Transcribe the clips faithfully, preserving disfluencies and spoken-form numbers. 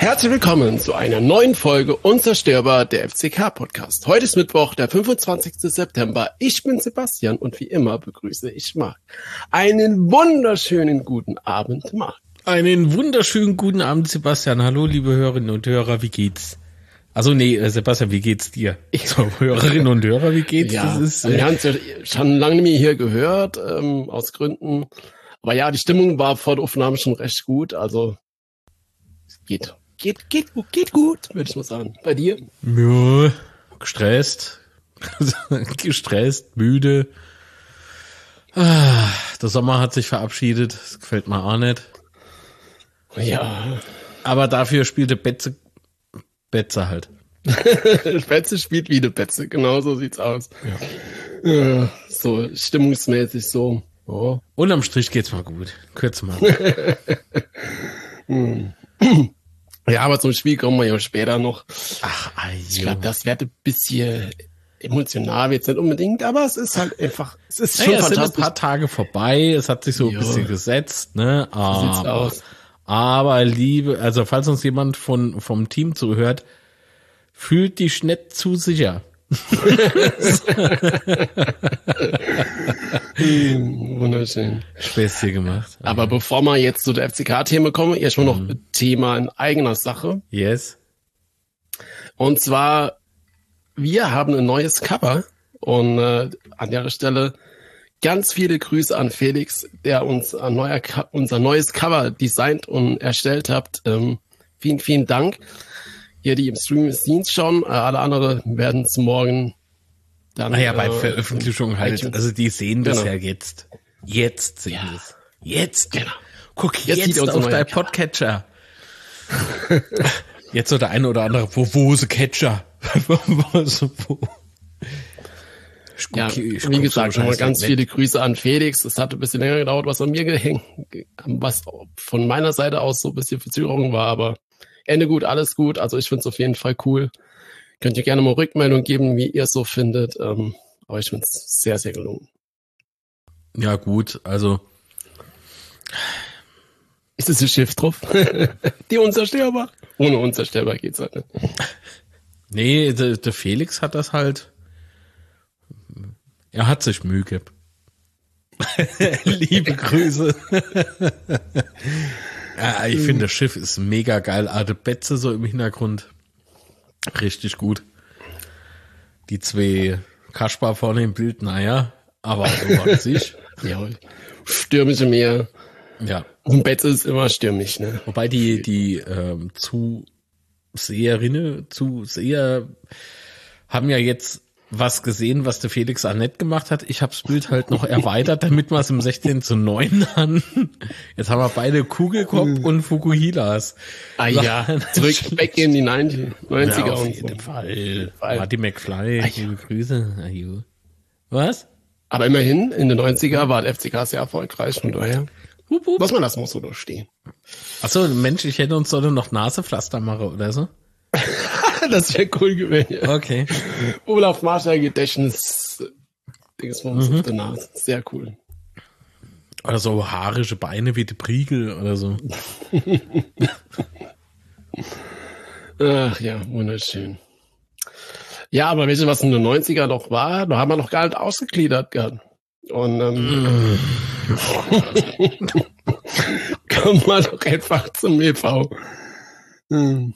Herzlich willkommen zu einer neuen Folge Unzerstörbar, der F C K-Podcast. Heute ist Mittwoch, der fünfundzwanzigster September. Ich bin Sebastian und wie immer begrüße ich Marc. Einen wunderschönen guten Abend, Marc. Einen wunderschönen guten Abend, Sebastian. Hallo, liebe Hörerinnen und Hörer, wie geht's? Also nee, Sebastian, wie geht's dir? So, Hörerinnen und Hörer, wie geht's? Ja, das ist, wir haben es ja schon lange nicht mehr hier gehört, ähm, aus Gründen. Aber ja, die Stimmung war vor der Aufnahme schon recht gut, also geht. Geht, geht, geht gut, würde ich mal sagen. Bei dir? Ja, gestresst. gestresst, müde. Ah, der Sommer hat sich verabschiedet. Das gefällt mir auch nicht. Ja. Aber dafür spielte Betze, Betze halt. Betze spielt wie eine Betze, genau so sieht's aus. Ja. Ja, so stimmungsmäßig so. Oh. Unterm Strich geht's mal gut. Kurz mal. hm. Ja, aber zum Spiel kommen wir ja später noch. Ach, also. Ich glaube, das wird ein bisschen emotional, jetzt nicht unbedingt, aber es ist halt einfach, es ist schon naja, es fantastisch. sind ein paar Tage vorbei, es hat sich so ein jo. bisschen gesetzt, ne? Aber, so sieht's aus. aber liebe, also falls uns jemand von vom Team zuhört, fühlt dich nicht zu sicher. hm, wunderschön. Späßchen gemacht. Aber bevor wir jetzt zu der F C K-Themen kommen, erstmal noch ein Thema in eigener Sache. Yes. Und zwar, wir haben ein neues Cover und äh, an der Stelle ganz viele Grüße an Felix, der uns ein neuer, unser neues Cover designt und erstellt hat. Ähm, vielen, vielen Dank. Ihr, die im Stream sehen schon, äh, alle anderen werden es morgen dann. Naja, bei äh, Veröffentlichung halt. iTunes. Also die sehen das Genau. ja jetzt. Jetzt sehen Ja. das. Jetzt. Genau. Guck Jetzt jetzt, sieht er uns auf neu. dein Podcatcher. Jetzt so der eine oder andere, wo, wo ist der Catcher? wo, wo? Ich guck, Ja, ich wie guck gesagt, so schon mal Scheiß ganz weg. viele Grüße an Felix. Es hat ein bisschen länger gedauert, was an mir gehängt, was von meiner Seite aus so ein bisschen Verzögerung war, aber Ende gut, alles gut. Also ich finde es auf jeden Fall cool. Könnt ihr gerne mal Rückmeldung geben, wie ihr es so findet. Ähm, aber ich finde es sehr, sehr gelungen. Ja gut, also Ist es ein Schiff drauf? Die unzerstörbar? Ohne unzerstörbar geht's halt nicht. nee, der, der Felix hat das halt, er hat sich Mühe gegeben. Liebe Grüße. Ja, ich finde, das Schiff ist mega geil. Arte Betze so im Hintergrund. Richtig gut. Die zwei Kaspar vorne im Bild, naja, aber so an sich. Ja, stürmische Meer. Ja. Und Betze ist immer stürmisch, ne? Wobei die, die ähm, Zuseherinnen, Zuseher haben ja jetzt was gesehen, was der Felix auch nett gemacht hat. Ich habe das Bild halt noch erweitert, damit wir es im sechzehn zu neun haben. Jetzt haben wir beide Kugelkopf und Fukuhilas. Ah ja, zurück, weg in die neunziger Ja, auf und jeden so. Fall. Fall. Marty McFly, Ah, ja. liebe Grüße. Ah, jo. Was? Aber immerhin, in den neunziger war der F C K sehr erfolgreich, von daher Hup, hup. muss man das mal so durchstehen. Achso, Mensch, ich hätte uns sollte noch Nasepflaster machen oder so. Das wäre cool gewesen. Ja. Okay. Olaf Marschall Gedächtnis Dingsbums Mhm. auf der Nase. Sehr cool. Oder so haarische Beine wie die Priegel oder so. Ach ja, wunderschön. Ja, aber weißt du, was in den neunziger noch war? Da haben wir noch gar nicht ausgegliedert gehabt. Und ähm, kommen wir doch einfach zum E V. Hm.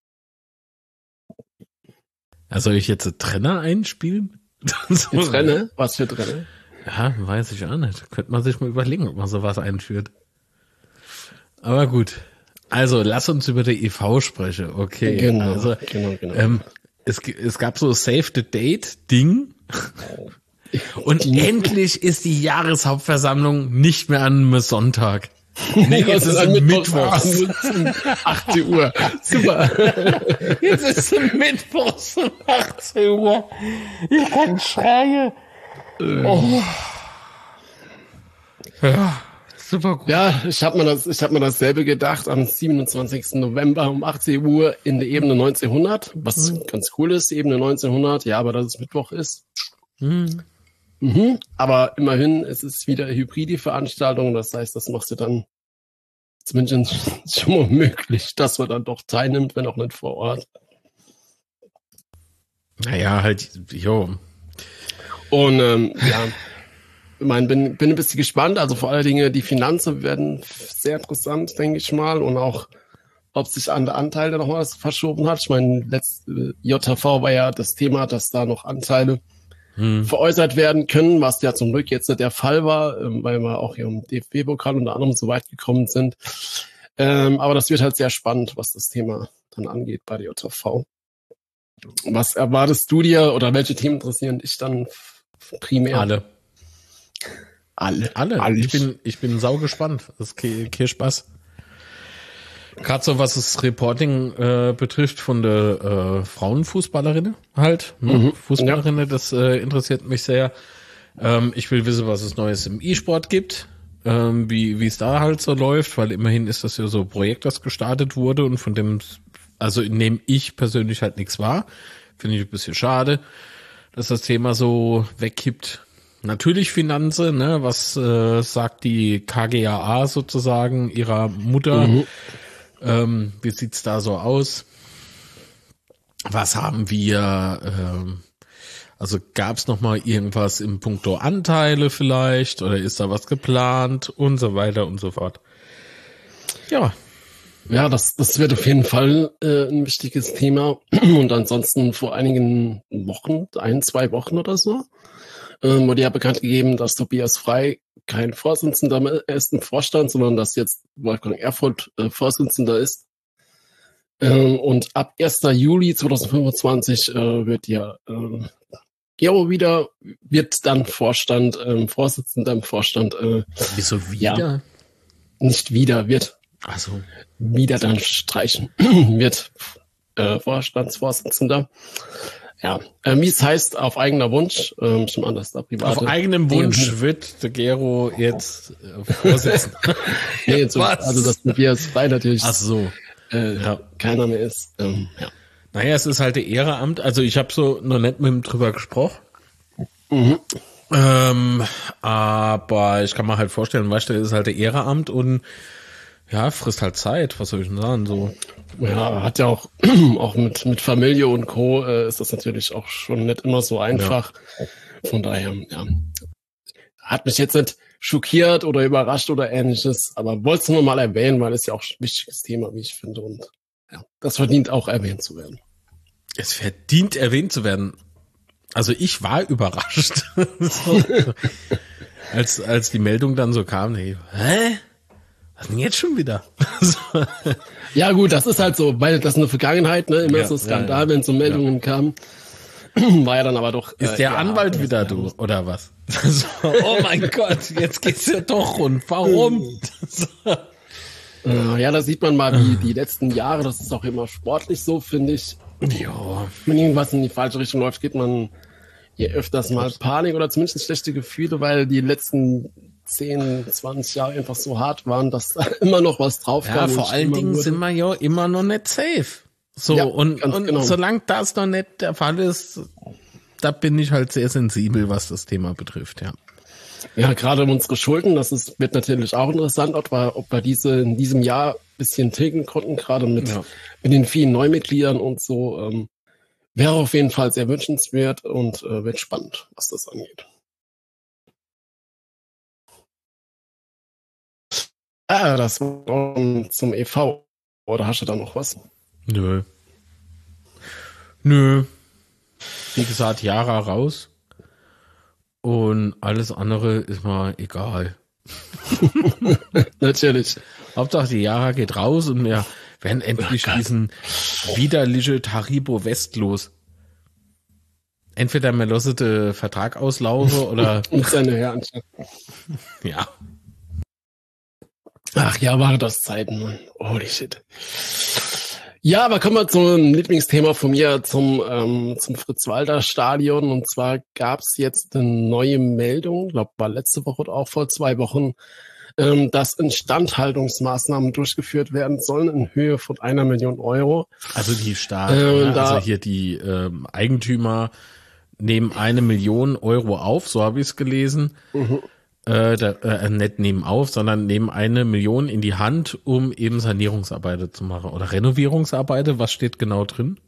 Also soll ich jetzt einen Trenner einspielen? So, Die Trenne? Was für Trenne? Ja, weiß ich auch nicht. Könnte man sich mal überlegen, ob man sowas einführt. Aber gut. Also, lass uns über die E V sprechen. Okay. Genau, Also, genau, genau. ähm, es, g- es gab so Save the Date Ding. Und endlich ist die Jahreshauptversammlung nicht mehr an einem Sonntag. Nee, jetzt ist es Mittwochs. achtzehn Uhr. Super. Jetzt ist es Mittwochs um achtzehn Uhr. Ich kann schreien. Oh. Ja, super gut. Ja, ich habe mir das, ich habe mir dasselbe gedacht am siebenundzwanzigsten November um achtzehn Uhr in der Ebene neunzehnhundert, was Mhm. ganz cool ist, Ebene neunzehnhundert. Ja, aber dass es Mittwoch ist. Mhm. Mhm. Aber immerhin, es ist wieder eine hybride Veranstaltung. Das heißt, das machst du dann zumindest schon mal möglich, dass man dann doch teilnimmt, wenn auch nicht vor Ort. Naja, halt, jo. Und ähm, ja, ich meine, bin, bin ein bisschen gespannt. Also vor allen Dingen die Finanzen werden sehr interessant, denke ich mal. Und auch, ob sich an der Anteile noch was verschoben hat. Ich meine, letzte J H V war ja das Thema, dass da noch Anteile hm. veräußert werden können, was ja zum Glück jetzt nicht der Fall war, weil wir auch hier im D F B-Pokal unter anderem so weit gekommen sind. Ähm, aber das wird halt sehr spannend, was das Thema dann angeht bei der J H V. Was erwartest du dir oder welche Themen interessieren dich dann primär? Alle. Alle. Alle. Alle. Ich bin, ich bin sau gespannt. Das ist kein Spaß. Gerade so, was das Reporting äh, betrifft von der äh, Frauenfußballerinnen halt. Ne? Mhm. Fußballerinnen, ja. Das äh, interessiert mich sehr. Ähm, ich will wissen, was es Neues im E-Sport gibt. Ähm, wie wie es da halt so läuft, weil immerhin ist das ja so ein Projekt, das gestartet wurde und von dem, also in dem ich persönlich halt nichts war. Finde ich ein bisschen schade, dass das Thema so wegkippt. Natürlich Finanzen, ne? Was äh, sagt die K G A A sozusagen ihrer Mutter? Mhm. Ähm, wie sieht's da so aus? Was haben wir? Ähm, also gab's noch mal irgendwas im Punkto Anteile vielleicht oder ist da was geplant und so weiter und so fort? Ja. Ja, das, das wird auf jeden Fall äh, ein wichtiges Thema. Und ansonsten vor einigen Wochen, ein, zwei Wochen oder so, ähm, wurde ja bekannt gegeben, dass Tobias Frey kein Vorsitzender mehr ist im Vorstand, sondern dass jetzt Wolfgang Erfurt äh, Vorsitzender ist. Ähm, und ab ersten Juli zweitausendfünfundzwanzig äh, wird ja äh, Gero wieder, wird dann Vorstand, äh, Vorsitzender im Vorstand. Äh, Wieso wieder? Ja, nicht wieder, wird Ach so. wieder dann streichen, wird äh, Vorstandsvorsitzender. Ja, äh, wie es heißt, auf eigener Wunsch, ähm, schon anders da privat. Auf eigenem Wunsch wird der Gero jetzt äh, Vorsitzender. Nee, so, also dass Tobias Frey natürlich Ach so. äh, ja. keiner mehr ist. Ähm, ja. Naja, es ist halt der Ehrenamt. Also ich habe so noch nicht mit ihm drüber gesprochen. Mhm. Ähm, aber ich kann mir halt vorstellen, weißt du, das ist halt der Ehrenamt und ja, frisst halt Zeit, was soll ich denn sagen, so. Ja, hat ja auch, auch mit, mit Familie und Co. Äh, ist das natürlich auch schon nicht immer so einfach. Ja. Von daher, ja. Hat mich jetzt nicht schockiert oder überrascht oder ähnliches, aber wollte es nur mal erwähnen, weil es ja auch ein wichtiges Thema, wie ich finde, und ja, das verdient auch erwähnt zu werden. Es verdient erwähnt zu werden. Also ich war überrascht. so, als, als die Meldung dann so kam, hey, hä? Was denn jetzt schon wieder? Ja gut, das ist halt so, weil das in der Vergangenheit, ne, immer ja, so Skandal, ja, ja. wenn so Meldungen ja. kamen, war ja dann aber doch... Ist äh, der ja, Anwalt wieder du, oder was? so, oh mein Gott, jetzt geht's ja doch rund. Warum? Ja, da sieht man mal, wie die letzten Jahre, das ist auch immer sportlich so, finde ich. Ja. Wenn irgendwas in die falsche Richtung läuft, geht man hier öfters mal Panik oder zumindest schlechte Gefühle, weil die letzten zehn, zwanzig Jahre einfach so hart waren, dass da immer noch was drauf kam. Ja, vor allen Dingen wurde. Sind wir ja immer noch nicht safe. So, ja, und, und genau. solange das noch nicht der Fall ist, da bin ich halt sehr sensibel, was das Thema betrifft, ja. Ja, gerade um unsere Schulden, das ist, wird natürlich auch interessant, ob wir, ob wir diese in diesem Jahr ein bisschen tilgen konnten, gerade mit, ja. mit den vielen Neumitgliedern und so. Ähm, wäre auf jeden Fall sehr wünschenswert und äh, wird spannend, was das angeht. Ah, das war zum E V. Oder hast du da noch was? Nö. Nö. Wie gesagt, Jara raus. Und alles andere ist mal egal. Natürlich. Hauptsache die Jara geht raus und wir werden endlich oh diesen widerliche Taribo West los. Entweder wir lassen den Vertrag auslaufen oder... und seine Herren. Ja. Ach ja, war das Zeiten, Mann. Holy shit. Ja, aber kommen wir zum Lieblingsthema von mir, zum ähm, zum Fritz-Walter-Stadion. Und zwar gab's jetzt eine neue Meldung, ich glaube, war letzte Woche oder auch vor zwei Wochen, ähm, dass Instandhaltungsmaßnahmen durchgeführt werden sollen in Höhe von einer Million Euro. Also die Staat, äh, ne? Also hier die ähm, Eigentümer nehmen eine Million Euro auf, so habe ich es gelesen. Mhm. Äh, da, äh, nicht nebenauf, sondern nehmen eine Million in die Hand, um eben Sanierungsarbeiten zu machen. Oder Renovierungsarbeiten, was steht genau drin?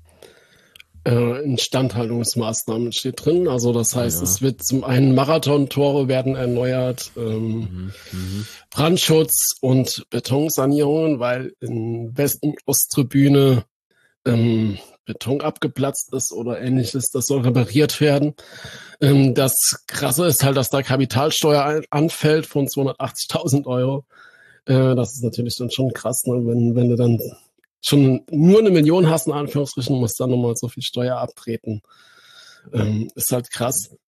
Äh, Instandhaltungsmaßnahmen steht drin. Also das heißt, Ja. es wird zum einen Marathontore werden erneuert, ähm, Mhm, mhm. Brandschutz und Betonsanierungen, weil in West- und Osttribüne ähm, Beton abgeplatzt ist oder ähnliches. Das soll repariert werden. Ähm, das Krasse ist halt, dass da Kapitalsteuer ein- anfällt von zweihundertachtzigtausend Euro. Äh, das ist natürlich dann schon krass, ne? wenn, wenn du dann schon nur eine Million hast, in Anführungsstrichen, musst dann nochmal so viel Steuer abtreten. Ähm, ist halt krass.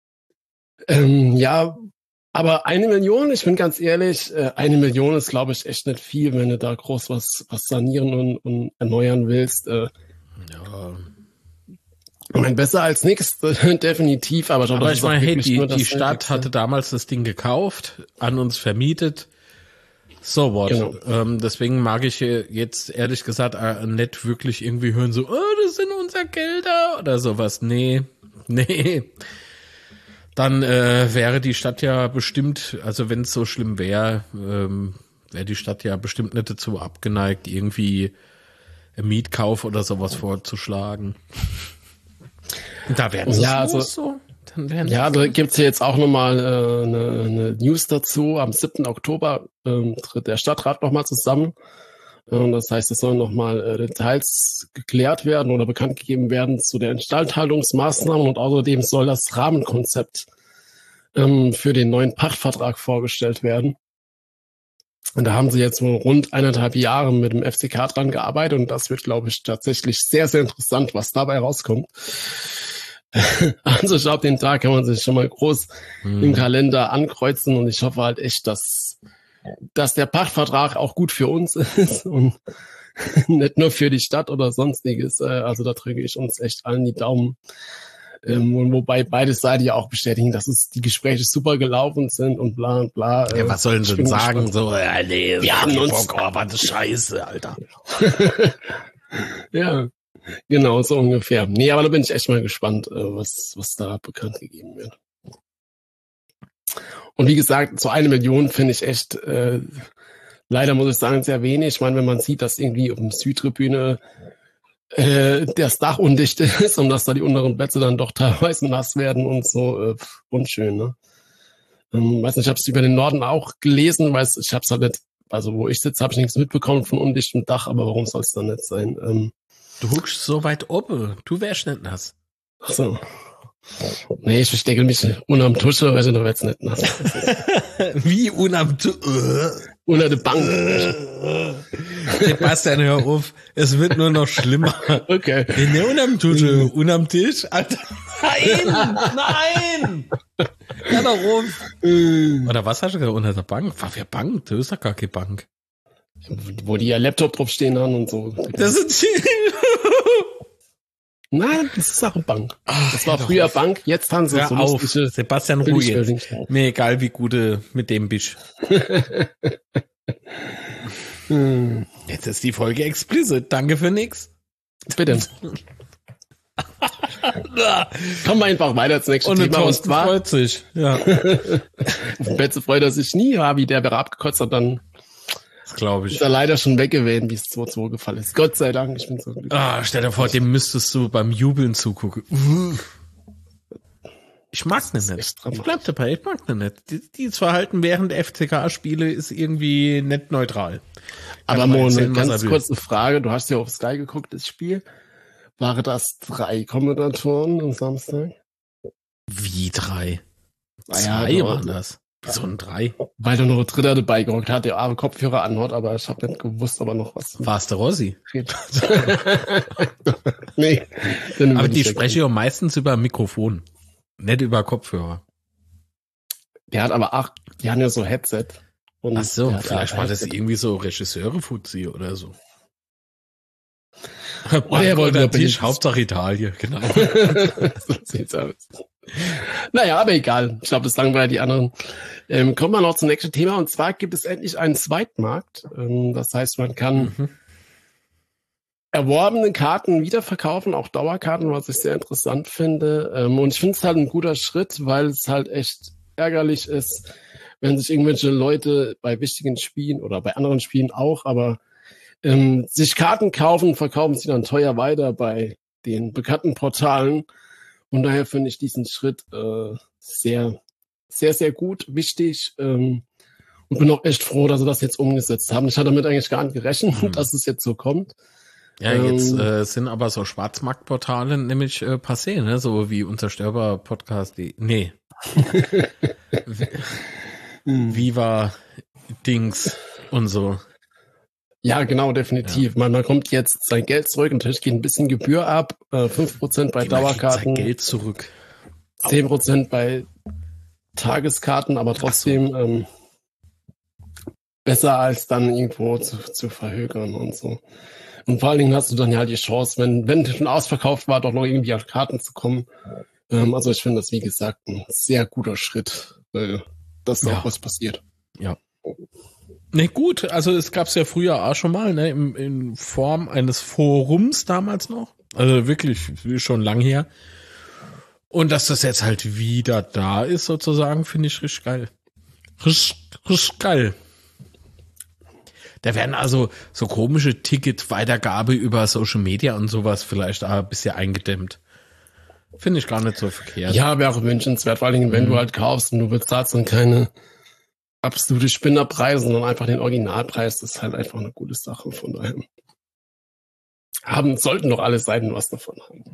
Ähm, ja, aber eine Million, ich bin ganz ehrlich, äh, eine Million ist, glaube ich, echt nicht viel, wenn du da groß was, was sanieren und, und erneuern willst. Äh, Ja. ich meine, besser als nichts, definitiv, aber, Aber das ich ist auch meine, hey, wirklich die, nur das die Stadt Nötigste. hatte damals das Ding gekauft, an uns vermietet. So what? Genau. Ähm, deswegen mag ich äh, jetzt ehrlich gesagt äh, nicht wirklich irgendwie hören, so, oh, das sind unser Gelder oder sowas. Nee, nee. Dann äh, wäre die Stadt ja bestimmt, also wenn es so schlimm wäre, ähm, wäre die Stadt ja bestimmt nicht dazu abgeneigt, irgendwie einen Mietkauf oder sowas vorzuschlagen. Und da werden sie Ja, es also- los, so. Dann werden Ja, sie da gibt's hier jetzt auch nochmal äh, eine, eine News dazu. Am siebten Oktober ähm, tritt der Stadtrat nochmal zusammen. Äh, das heißt, es sollen nochmal äh, Details geklärt werden oder bekannt gegeben werden zu den Instandhaltungsmaßnahmen und außerdem soll das Rahmenkonzept ähm, für den neuen Pachtvertrag vorgestellt werden. Und da haben sie jetzt wohl rund eineinhalb Jahre mit dem F C K dran gearbeitet und das wird, glaube ich, tatsächlich sehr, sehr interessant, was dabei rauskommt. Also ich glaube, den Tag kann man sich schon mal groß Hm. im Kalender ankreuzen und ich hoffe halt echt, dass, dass der Pachtvertrag auch gut für uns ist und nicht nur für die Stadt oder sonstiges. Äh, Also da drücke ich uns echt allen die Daumen. Ähm, und wobei beide Seiten ja auch bestätigen, dass es die Gespräche super gelaufen sind und bla und bla. Ja, Äh, was sollen ich sie bin denn sagen? gespannt. So, ja, nee, Wir haben uns- Bock, oh, was ist Scheiße, Alter. Ja, genau, so ungefähr. Nee, aber da bin ich echt mal gespannt, äh, was, was da bekannt gegeben wird. Und wie gesagt, so eine Million finde ich echt, äh, leider muss ich sagen, sehr wenig. Ich meine, wenn man sieht, dass irgendwie auf dem Südtribüne äh, das Dach undicht ist und dass da die unteren Plätze dann doch teilweise nass werden und so, äh, unschön, ne? Ähm, weiß nicht, ich habe es über den Norden auch gelesen, weiß ich habe es halt nicht, also wo ich sitze, habe ich nichts mitbekommen von undichtem Dach, aber warum soll es dann nicht sein? Ähm, Du huckst so weit oben, du wärst nicht nass. ach so. Nee, ich verstecke mich unterm Tusche, also da wird's nicht nass. Wie unam Tu- Unter der Bank. Sebastian, hör auf, es wird nur noch schlimmer. Okay. In der unterm Tusche, unterm Tisch, Alter. Nein, nein! Ja, da rum. Oder was hast du gerade unter der Bank? Was für Bank? Das ist ja gar keine Bank. Wo die ja Laptop drauf stehen haben und so. Das ist Nein, das ist auch eine Bank. Das war hör doch früher auf. Bank, jetzt haben sie Hör so auf, lustige Sebastian, Ruhe jetzt. Billigbuildings. Mir egal, wie gut du mit dem bist. Hm, Jetzt ist die Folge explicit. Danke für nix. bitte. Kommen wir einfach weiter zum nächsten Und der Thema. Und Thorsten zwar, freut sich. Ja, Betze freut er sich nie, Rabi, der wäre abgekotzt hat, dann das glaube ist ich. er leider schon weg gewesen, wie es zwei zwei gefallen ist. Gott sei Dank, ich bin so glücklich. Ah, stell dir vor, dem müsstest du beim Jubeln zugucken. Ich mag den ist nicht. echt Ich dramatisch. bleib dabei, ich mag den nicht. Die- Dieses Verhalten während der F C K-Spiele ist irgendwie nicht neutral. Aber Kann man Mo, erzählen, eine was ganz er will. kurze Frage. Du hast ja auf Sky geguckt, das Spiel. Waren das drei Kommentatoren am Samstag? Wie drei? Ah ja, Zwei du- waren das. So ein drei. Weil da noch ein Dritter dabei gehockt hat, der arme Kopfhörer anhat, aber ich habe nicht gewusst, aber noch was. War es der Rossi? Nee. den Aber würde die ich sprechen ja meistens über Mikrofon. Nicht über Kopfhörer. Der hat aber acht, die haben ja so Headset. Und Ach so, der hat vielleicht ja war das Headset. irgendwie so Regisseure-Fuzzi oder so. Oder er wollte der nur Tisch, billig- Hauptsache Italien, genau. So sieht's aus. Naja, aber egal. Ich glaube, das langweilt die anderen. Ähm, kommen wir noch zum nächsten Thema. Und zwar gibt es endlich einen Zweitmarkt. Ähm, das heißt, man kann Mhm. erworbene Karten wiederverkaufen, auch Dauerkarten, was ich sehr interessant finde. Ähm, und ich finde es halt ein guter Schritt, weil es halt echt ärgerlich ist, wenn sich irgendwelche Leute bei wichtigen Spielen oder bei anderen Spielen auch, aber ähm, sich Karten kaufen, verkaufen sie dann teuer weiter bei den bekannten Portalen. Und daher finde ich diesen Schritt äh, sehr, sehr, sehr gut, wichtig. Ähm, und bin auch echt froh, dass sie das jetzt umgesetzt haben. Ich hatte damit eigentlich gar nicht gerechnet, hm. dass es jetzt so kommt. Ja, jetzt ähm, äh, sind aber so Schwarzmarktportale nämlich äh, passé, ne? So wie Unzerstörbar-Podcast. Die, nee. Viva Dings und so. Ja, genau, definitiv. Ja. Man, man kommt jetzt sein Geld zurück, natürlich geht ein bisschen Gebühr ab, äh, fünf Prozent bei Dauerkarten. Sein Geld zurück. zehn Prozent bei Tageskarten, aber trotzdem so. ähm, besser als dann irgendwo zu, zu verhökern und so. Und vor allen Dingen hast du dann ja halt die Chance, wenn, wenn schon ausverkauft war, doch noch irgendwie auf Karten zu kommen. Ähm, also ich finde das, wie gesagt, ein sehr guter Schritt, äh, dass da ja. auch was passiert. Ja. Ne, gut, also es gab's ja früher auch schon mal, ne, in, in Form eines Forums damals noch. Also wirklich schon lang her. Und dass das jetzt halt wieder da ist, sozusagen, finde ich richtig geil. Richtig, richtig geil. Da werden also so komische Ticket-Weitergabe über Social Media und sowas vielleicht auch ein bisschen eingedämmt. Finde ich gar nicht so verkehrt. Ja, wäre auch wünschenswert, vor allen Dingen, wenn mhm. du halt kaufst und du bezahlst dann keine absolute Spinnerpreise, sondern einfach den Originalpreis. Das ist halt einfach eine gute Sache. Von daher haben, sollten doch alle Seiten was davon haben.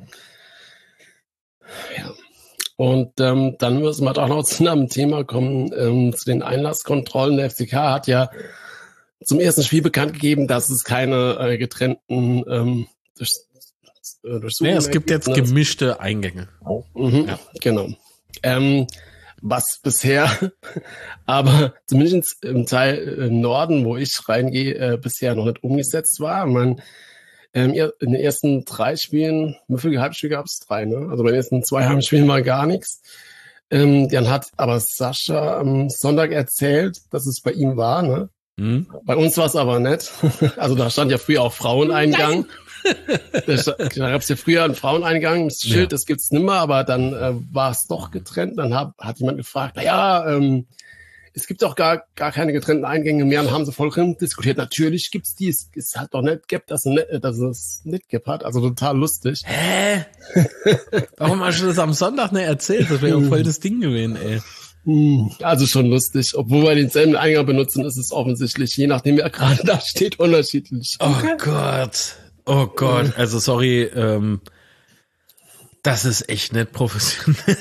Ja. Und ähm, dann müssen wir doch noch zu einem Thema kommen, ähm, zu den Einlasskontrollen. Der F C K hat ja zum ersten Spiel bekannt gegeben, dass es keine äh, getrennten ähm, durch, äh, nee, es gibt jetzt gemischte Eingänge. Oh. Mhm, ja. Genau. Ähm, was bisher, aber zumindest im Teil im Norden, wo ich reingehe, äh, bisher noch nicht umgesetzt war. Man, ähm, in den ersten drei Spielen, wie viele Halbspiele gab es? Drei, ne? Also bei den ersten zwei Heimspielen war gar nichts. Ähm, dann hat aber Sascha am Sonntag erzählt, dass es bei ihm war, ne? Hm. Bei uns war es aber nicht. Also da stand ja früher auch Fraueneingang. Da, da gab es ja früher einen Fraueneingang, das Schild, ja. Das gibt's nimmer, aber dann äh, war es doch getrennt. Dann hab, hat jemand gefragt, na ja, ähm, es gibt doch gar gar keine getrennten Eingänge mehr. Und haben sie voll drin diskutiert. Natürlich gibt's die. Es ist halt doch nicht gibt, dass, dass es nicht gibt hat. Also total lustig. Hä? Warum hast du das am Sonntag nicht erzählt? Das wäre ja voll das Ding gewesen, ey. Also schon lustig. Obwohl wir denselben Eingang benutzen, ist es offensichtlich, je nachdem wer gerade da steht, unterschiedlich. Oh Gott. Oh Gott, also sorry, ähm, das ist echt nicht professionell.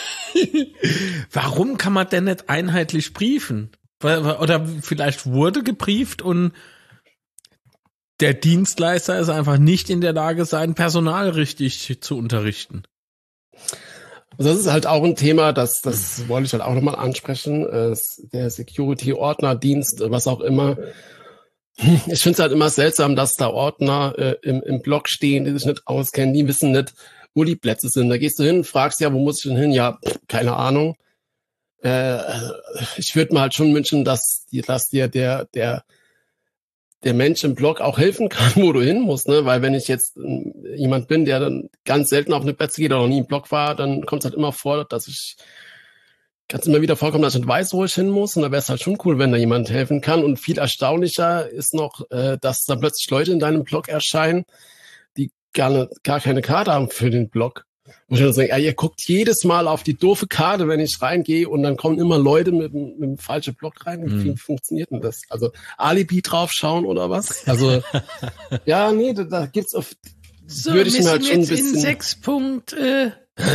Warum kann man denn nicht einheitlich briefen? Oder vielleicht wurde gebrieft und der Dienstleister ist einfach nicht in der Lage, sein Personal richtig zu unterrichten. Also das ist halt auch ein Thema, das, das wollte ich halt auch nochmal ansprechen. Der Security-Ordner-Dienst, was auch immer. Ich finde es halt immer seltsam, dass da Ordner äh, im, im Blog stehen, die sich nicht auskennen, die wissen nicht, wo die Plätze sind. Da gehst du hin, fragst ja, wo muss ich denn hin? Ja, pff, keine Ahnung. Äh, ich würde mir halt schon wünschen, dass, die, dass dir der, der, der Mensch im Blog auch helfen kann, wo du hin musst, ne? Weil wenn ich jetzt äh, jemand bin, der dann ganz selten auf eine Plätze geht oder noch nie im Blog war, dann kommt es halt immer vor, dass ich kann es immer wieder vorkommen, dass ich nicht weiß, wo ich hin muss. Und da wäre es halt schon cool, wenn da jemand helfen kann. Und viel erstaunlicher ist noch, äh, dass dann plötzlich Leute in deinem Blog erscheinen, die gar, ne, gar keine Karte haben für den Blog. Wo ich dann sage, ja, ihr guckt jedes Mal auf die doofe Karte, wenn ich reingehe. Und dann kommen immer Leute mit, mit dem falschen Blog rein. Wie mhm. funktioniert denn das? Also Alibi draufschauen oder was? Also ja, nee, da, da gibt's auf... So, würde ich mir halt schon ein bisschen... in sechs Punkt... Äh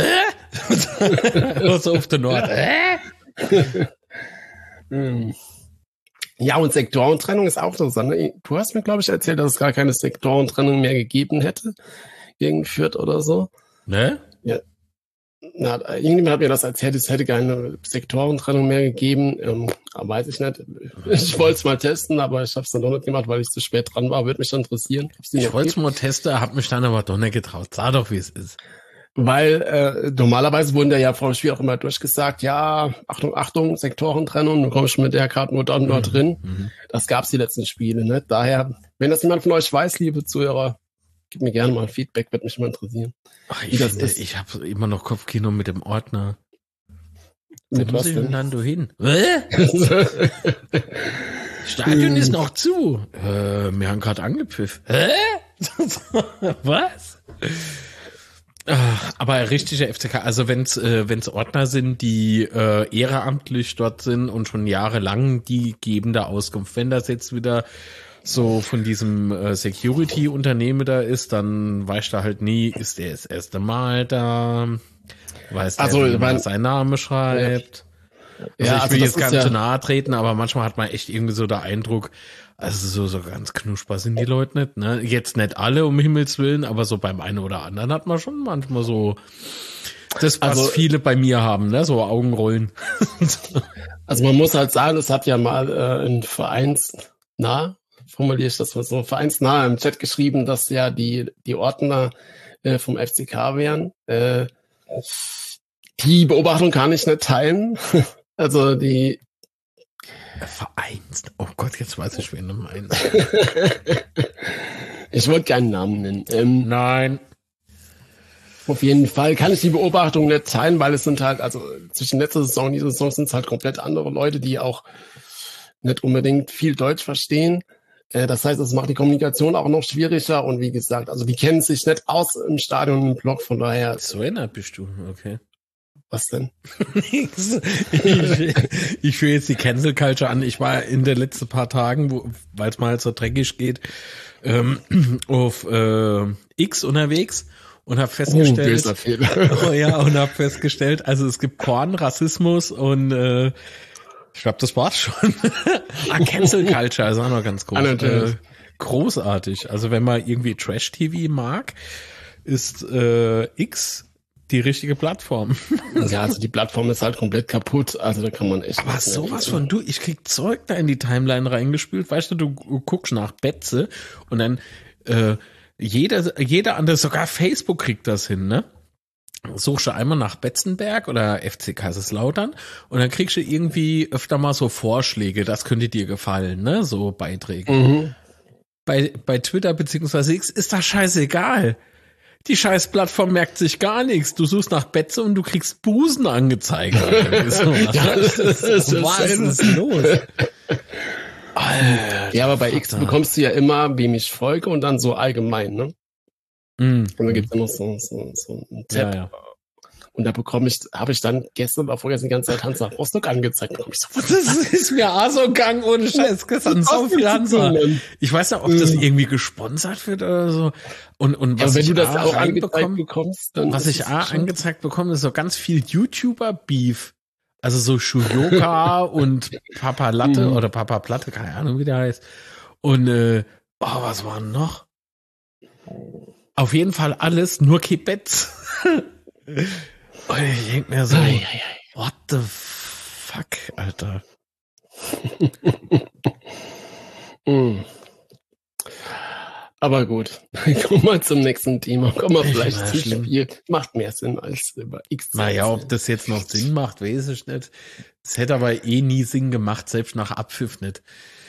so auf der Nord. Ja, und Sektorentrennung ist auch interessant. Du hast mir, glaube ich, erzählt, dass es gar keine Sektorentrennung mehr gegeben hätte gegen Fürth oder so. Ne? Ja. Na, irgendjemand hat mir das erzählt, es hätte keine Sektorentrennung mehr gegeben. Ähm, weiß ich nicht. Ich wollte es mal testen, aber ich habe es dann doch nicht gemacht, weil ich zu spät dran war. Würde mich dann interessieren. Ich wollte es mal testen, habe mich dann aber doch nicht getraut. Sag doch, wie es ist. Weil äh, normalerweise wurden da ja vor dem Spiel auch immer durchgesagt, ja, Achtung, Achtung, Sektorentrennung, du kommst mit der Karte nur dort, nur drin. Mhm. Das gab's die letzten Spiele, ne? Daher, wenn das jemand von euch weiß, liebe Zuhörer, gib mir gerne mal Feedback, wird mich mal interessieren. Ach, ich finde, ich habe immer noch Kopfkino mit dem Ordner. Wo muss ich denn dann hin? Hä? Stadion ist noch zu. Äh, wir haben gerade angepfiffen. Hä? Was? Aber richtiger F C K, also wenn's äh, wenn's Ordner sind, die äh, ehrenamtlich dort sind und schon jahrelang, die geben da Auskunft. Wenn das jetzt wieder so von diesem äh, Security-Unternehmen da ist, dann weißt du halt nie, ist der das erste Mal da, weiß der, also, wie man mein, sein Name schreibt. Ja, also ja, ich also will jetzt gar nicht zu ja nahe treten, aber manchmal hat man echt irgendwie so der Eindruck, also so, so ganz knusper sind die Leute nicht, ne? Jetzt nicht alle, um Himmels Willen, aber so beim einen oder anderen hat man schon manchmal so das, was also, viele bei mir haben, ne? So Augenrollen. Also man muss halt sagen, es hat ja mal äh, ein vereinsnah, formuliere ich das mal so, vereinsnah im Chat geschrieben, dass ja die, die Ordner äh, vom F C K wären. Äh, die Beobachtung kann ich nicht teilen. Also die Vereins. Oh Gott, jetzt weiß ich, wen du meinst. Ich wollte keinen Namen nennen. Ähm, Nein. Auf jeden Fall kann ich die Beobachtung nicht teilen, weil es sind halt, also zwischen letzter Saison und dieser Saison sind es halt komplett andere Leute, die auch nicht unbedingt viel Deutsch verstehen. Äh, das heißt, es macht die Kommunikation auch noch schwieriger und wie gesagt, also die kennen sich nicht aus im Stadion im Block, von daher. So erinnert bist du, okay. Was denn? Nix. Ich, ich führe jetzt die Cancel Culture an. Ich war in den letzten paar Tagen, weil es mal halt so dreckig geht, ähm, auf äh, X unterwegs und habe festgestellt, oh, oh ja, und habe festgestellt, also es gibt Porn, Rassismus und äh, ich glaube, das war's schon. ah, Cancel Culture ist auch noch ganz groß. Äh, großartig. Also wenn man irgendwie Trash-T V mag, ist äh, X die richtige Plattform. Ja, also die Plattform ist halt komplett kaputt, also da kann man echt... Aber sowas von, du, ich krieg Zeug da in die Timeline reingespült, weißt du, du guckst nach Betze und dann äh, jeder, jeder andere, sogar Facebook kriegt das hin, ne? Suchst du einmal nach Betzenberg oder F C Kaiserslautern und dann kriegst du irgendwie öfter mal so Vorschläge, das könnte dir gefallen, ne? So Beiträge. Mhm. Bei, bei Twitter beziehungsweise X ist das scheißegal. Die scheiß Plattform merkt sich gar nichts. Du suchst nach Betze und du kriegst Busen angezeigt. So, ja, das ist, das ist was ist los? Alter, ja, aber bei X bekommst du ja immer, wem ich folge und dann so allgemein, ne? Mm. Und dann gibt's ja noch so, so, so einen Tab. Ja, ja. Und da bekomme ich, habe ich dann gestern oder vorgestern die ganze Zeit Hansa Rostock angezeigt. Ich so, das ist mir auch so gegangen, ohne Scheiß. Gestern so viel Hansa. Ich weiß ja, ob das irgendwie gesponsert wird oder so. Und, und was ja, wenn ich du das A auch angezeigt bekommst, dann was ich A angezeigt bekomme, ist so ganz viel YouTuber-Beef. Also so Shuyoka und Papa Latte mhm. oder Papa Platte, keine Ahnung, wie der heißt. Und, äh, oh, was war denn noch? Auf jeden Fall alles, nur Kebetz. Und ich denk mir so, ei, ei, ei. What the fuck, Alter. mm. Aber gut, kommen wir zum nächsten Thema. Kommen wir vielleicht zu Spiel. Macht mehr Sinn als über X. Naja, ob das jetzt noch Sinn macht, weiß ich nicht. Es hätte aber eh nie Sinn gemacht, selbst nach Abpfiff nicht.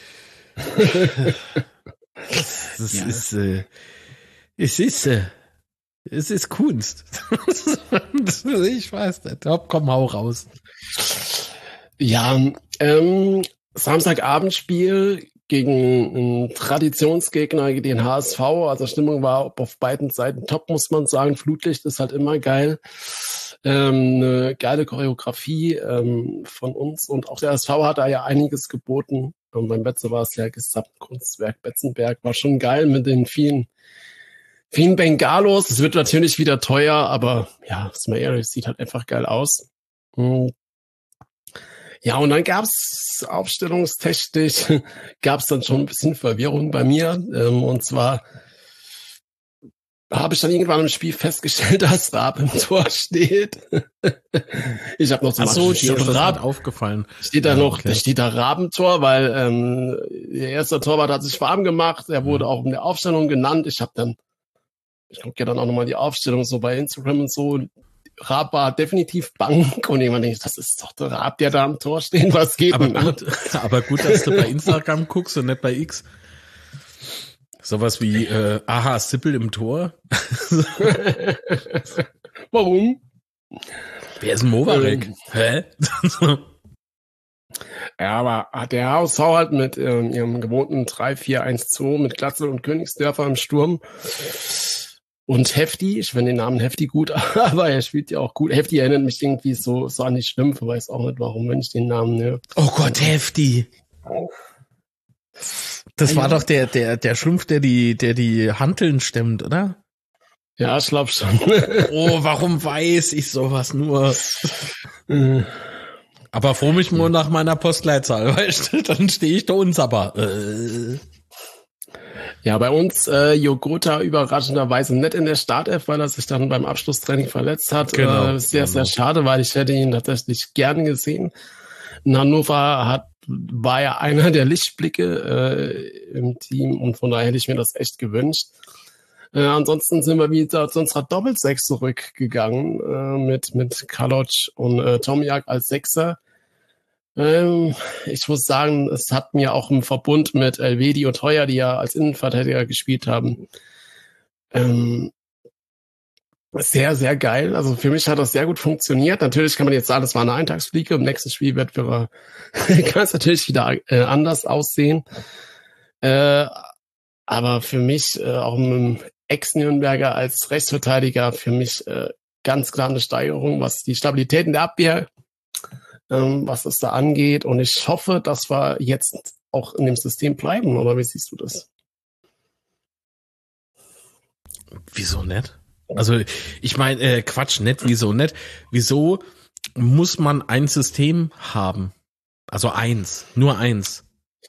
Das, das ja. ist, äh, es ist, äh, es ist Kunst. Ich weiß nicht. Hopp, komm, hau raus. Ja, ähm, Samstagabendspiel gegen einen Traditionsgegner, den H S V. Also Stimmung war auf beiden Seiten top, muss man sagen. Flutlicht ist halt immer geil. Ähm, eine geile Choreografie ähm, von uns. Und auch der H S V hat da ja einiges geboten. Und beim Betze war es ja Gesamtkunstwerk Betzenberg. War schon geil mit den vielen Vielen Bengalos. Es wird natürlich wieder teuer, aber ja, ist mal ehrlich, sieht halt einfach geil aus. Ja, und dann gab's aufstellungstechnisch, gab's dann schon ein bisschen Verwirrung bei mir. Und zwar habe ich dann irgendwann im Spiel festgestellt, dass Raab im Tor steht. Ich habe noch so, Ach so, ist das Raab aufgefallen. Steht da ja, noch, okay. Da steht da Raab im Tor, weil ähm, der erste Torwart hat sich warm gemacht. Er wurde auch in der Aufstellung genannt. Ich habe dann Ich gucke ja dann auch nochmal die Aufstellung so bei Instagram und so. Raab war definitiv Bank und jemand denkt, das ist doch der Raab, der da am Tor steht. Was geht aber denn? Gut, aber gut, dass du bei Instagram guckst und nicht bei X. Sowas wie äh, aha, Sippel im Tor. Warum? Wer ist ein Movarek? Ähm, Hä? Ja, aber der H S V halt mit ähm, ihrem gewohnten drei vier eins zwei mit Glatzel und Königsdörfer im Sturm und Hefti, ich finde den Namen Hefti gut, aber er spielt ja auch gut. Hefti erinnert mich irgendwie so, so an die Schlümpfe, weiß auch nicht warum, wenn ich den Namen nehme. Oh Gott, Hefti. Das war doch der, der, der Schlumpf, der die, der die Hanteln stemmt, oder? Ja, ich glaube schon. Oh, warum weiß ich sowas nur? Aber freu mich nur nach meiner Postleitzahl, weißt du, dann stehe ich da uns aber. Äh. Ja, bei uns äh, Jogurta überraschenderweise nicht in der Startelf, weil er sich dann beim Abschlusstraining verletzt hat. Genau, äh, sehr, genau. sehr schade, weil ich hätte ihn tatsächlich gern gesehen. In Hannover hat, war er einer der Lichtblicke äh, im Team und von daher hätte ich mir das echt gewünscht. Äh, ansonsten sind wir wieder zu unserer Doppelsechs zurückgegangen äh, mit mit Kaloc und äh, Tomiak als Sechser. Ähm, ich muss sagen, es hat mir auch im Verbund mit Elvedi und Heuer, die ja als Innenverteidiger gespielt haben, ähm, sehr, sehr geil. Also für mich hat das sehr gut funktioniert. Natürlich kann man jetzt sagen, das war eine Eintagsfliege. Im nächsten Spiel wird für, kann es natürlich wieder äh, anders aussehen. Äh, aber für mich, äh, auch mit dem Ex-Nürnberger als Rechtsverteidiger, für mich äh, ganz klar eine Steigerung, was die Stabilität in der Abwehr, ähm, was es da angeht. Und ich hoffe, dass wir jetzt auch in dem System bleiben. Oder wie siehst du das? Wieso nicht? Also ich meine, äh, Quatsch, nicht, wieso nicht? Wieso muss man ein System haben? Also eins, nur eins.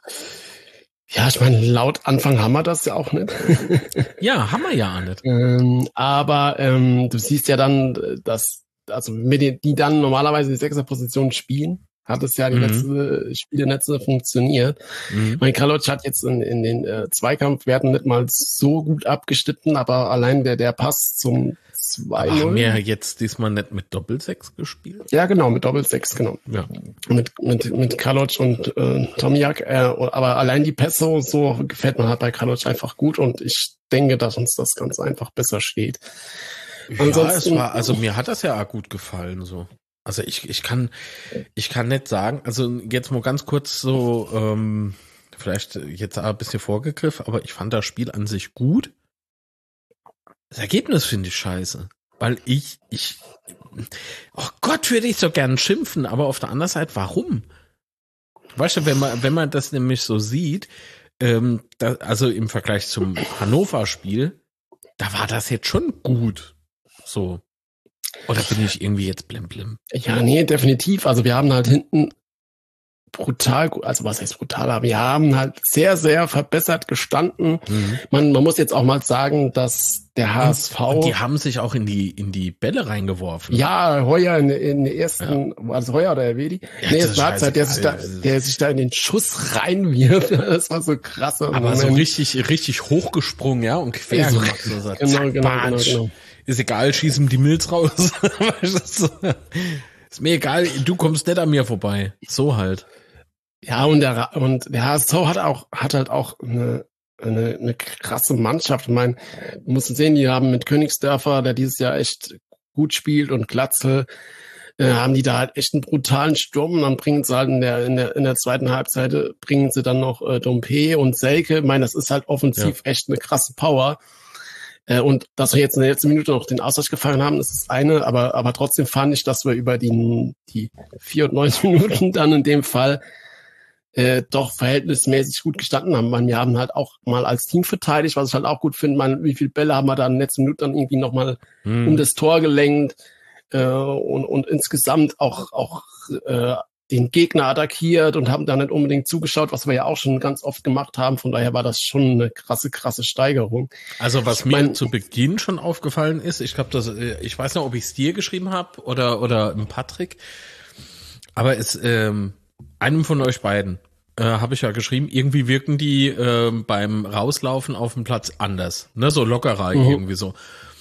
Ja, ich meine, laut Anfang haben wir das ja auch nicht. Ja, haben wir ja auch nicht. ähm, aber ähm, du siehst ja dann, dass, also mit den, die dann normalerweise die Sechserposition spielen, hat es ja die Mhm. letzte Spiele nicht so funktioniert. Mhm. Mein Kaloc hat jetzt in, in den äh, Zweikampfwerten nicht mal so gut abgeschnitten, aber allein der, der Pass zum zwei Aber haben null. wir jetzt diesmal nicht mit Doppelsechs gespielt? Ja, genau, mit Doppelsechs, genau. Ja. Mit, mit, mit Kaloc und äh, Tomiak. Äh, aber allein die Pässe so gefällt mir halt bei Kaloc einfach gut und ich denke, dass uns das ganz einfach besser steht. Ja, Ansonsten- es war, also mir hat das ja auch gut gefallen, so. Also ich, ich kann, ich kann nicht sagen, also jetzt mal ganz kurz so, ähm, vielleicht jetzt auch ein bisschen vorgegriffen, aber ich fand das Spiel an sich gut. Das Ergebnis finde ich scheiße, weil ich, ich, oh Gott, würde ich so gern schimpfen, aber auf der anderen Seite, warum? Weißt du, wenn man, wenn man das nämlich so sieht, ähm, da, also im Vergleich zum Hannover-Spiel, da war das jetzt schon gut, so. Oder bin ich irgendwie jetzt blim blim? Ja, nee, definitiv. Also wir haben halt hinten brutal, also was heißt brutal, aber wir haben halt sehr, sehr verbessert gestanden. Mhm. Man, man muss jetzt auch mal sagen, dass der H S V... Und die haben sich auch in die, in die Bälle reingeworfen. Ja, Heuer in, in der ersten, war das Heuer oder Elvedi? Ja, nee, das es ist war Halbzeit, der sich da, scheißegal. der sich da in den Schuss reinwirft. Das war so krass. Aber so richtig, richtig hochgesprungen, ja, und quer So, gemacht. So, so, genau, zack, genau, genau, batsch. genau. Ist egal, schießen die Mills raus. Weißt du, so. Ist mir egal, du kommst nicht an mir vorbei. So halt. Ja, und der, und der H S V hat auch, hat halt auch eine, eine, eine krasse Mannschaft. Ich meine, du musst sehen, die haben mit Königsdörfer, der dieses Jahr echt gut spielt, und Glatzel, äh, haben die da halt echt einen brutalen Sturm. Und dann bringen sie halt in der, in der, in der zweiten Halbzeit, bringen sie dann noch äh, Dompe und Selke. Ich meine, das ist halt offensiv ja. echt eine krasse Power. Äh, und dass wir jetzt in der letzten Minute noch den Ausgleich gefangen haben, ist das eine, aber, aber trotzdem fand ich, dass wir über die, die vierundneunzig Minuten dann in dem Fall Äh, doch verhältnismäßig gut gestanden haben. Man, wir haben halt auch mal als Team verteidigt, was ich halt auch gut finde. Man, wie viele Bälle haben wir da in den letzten Minuten dann irgendwie nochmal hm. um das Tor gelenkt äh, und, und insgesamt auch, auch äh, den Gegner attackiert und haben da nicht unbedingt zugeschaut, was wir ja auch schon ganz oft gemacht haben. Von daher war das schon eine krasse, krasse Steigerung. Also was ich mir mein, zu Beginn schon aufgefallen ist, ich glaube, das, ich weiß nicht, ob ich es dir geschrieben habe oder oder im Patrick, aber es ähm, einem von euch beiden äh, habe ich ja geschrieben, irgendwie wirken die äh, beim Rauslaufen auf dem Platz anders, ne, so lockerer mhm. irgendwie so.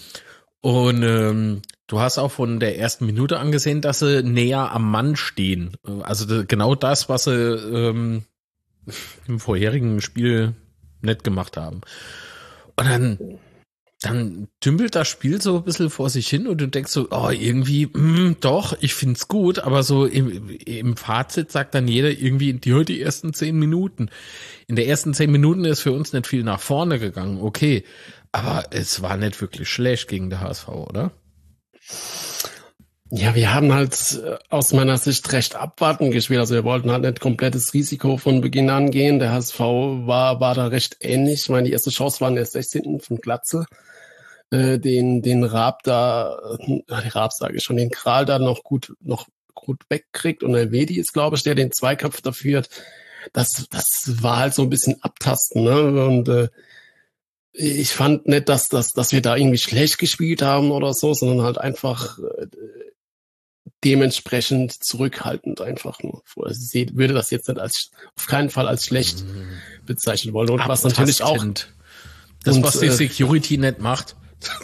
Und ähm, du hast auch von der ersten Minute angesehen, dass sie näher am Mann stehen. Also das, genau das, was sie ähm, im vorherigen Spiel nicht gemacht haben. Und dann dann dümpelt das Spiel so ein bisschen vor sich hin und du denkst so, oh, irgendwie, mh, doch, ich find's gut, aber so im, im Fazit sagt dann jeder irgendwie, die, die ersten zehn Minuten. In der ersten zehn Minuten ist für uns nicht viel nach vorne gegangen, okay, aber es war nicht wirklich schlecht gegen der H S V, oder? Ja, wir haben halt aus meiner Sicht recht abwartend gespielt. Also wir wollten halt nicht komplettes Risiko von Beginn an gehen. Der H S V war war da recht ähnlich. Ich meine, die erste Chance war in der sechzehnten von Glatzel. Äh, den den Raab da, äh, die Raab sage ich schon, den Kral da noch gut noch gut wegkriegt. Und der Wedi ist, glaube ich, der den Zweikampf da führt. Das, das war halt so ein bisschen Abtasten, ne? Und äh, ich fand nicht, dass, dass, dass wir da irgendwie schlecht gespielt haben oder so, sondern halt einfach äh, dementsprechend zurückhaltend einfach nur. Also ich würde das jetzt nicht als auf keinen Fall als schlecht bezeichnen wollen. Und was natürlich auch das, und, was die Security äh, nicht macht.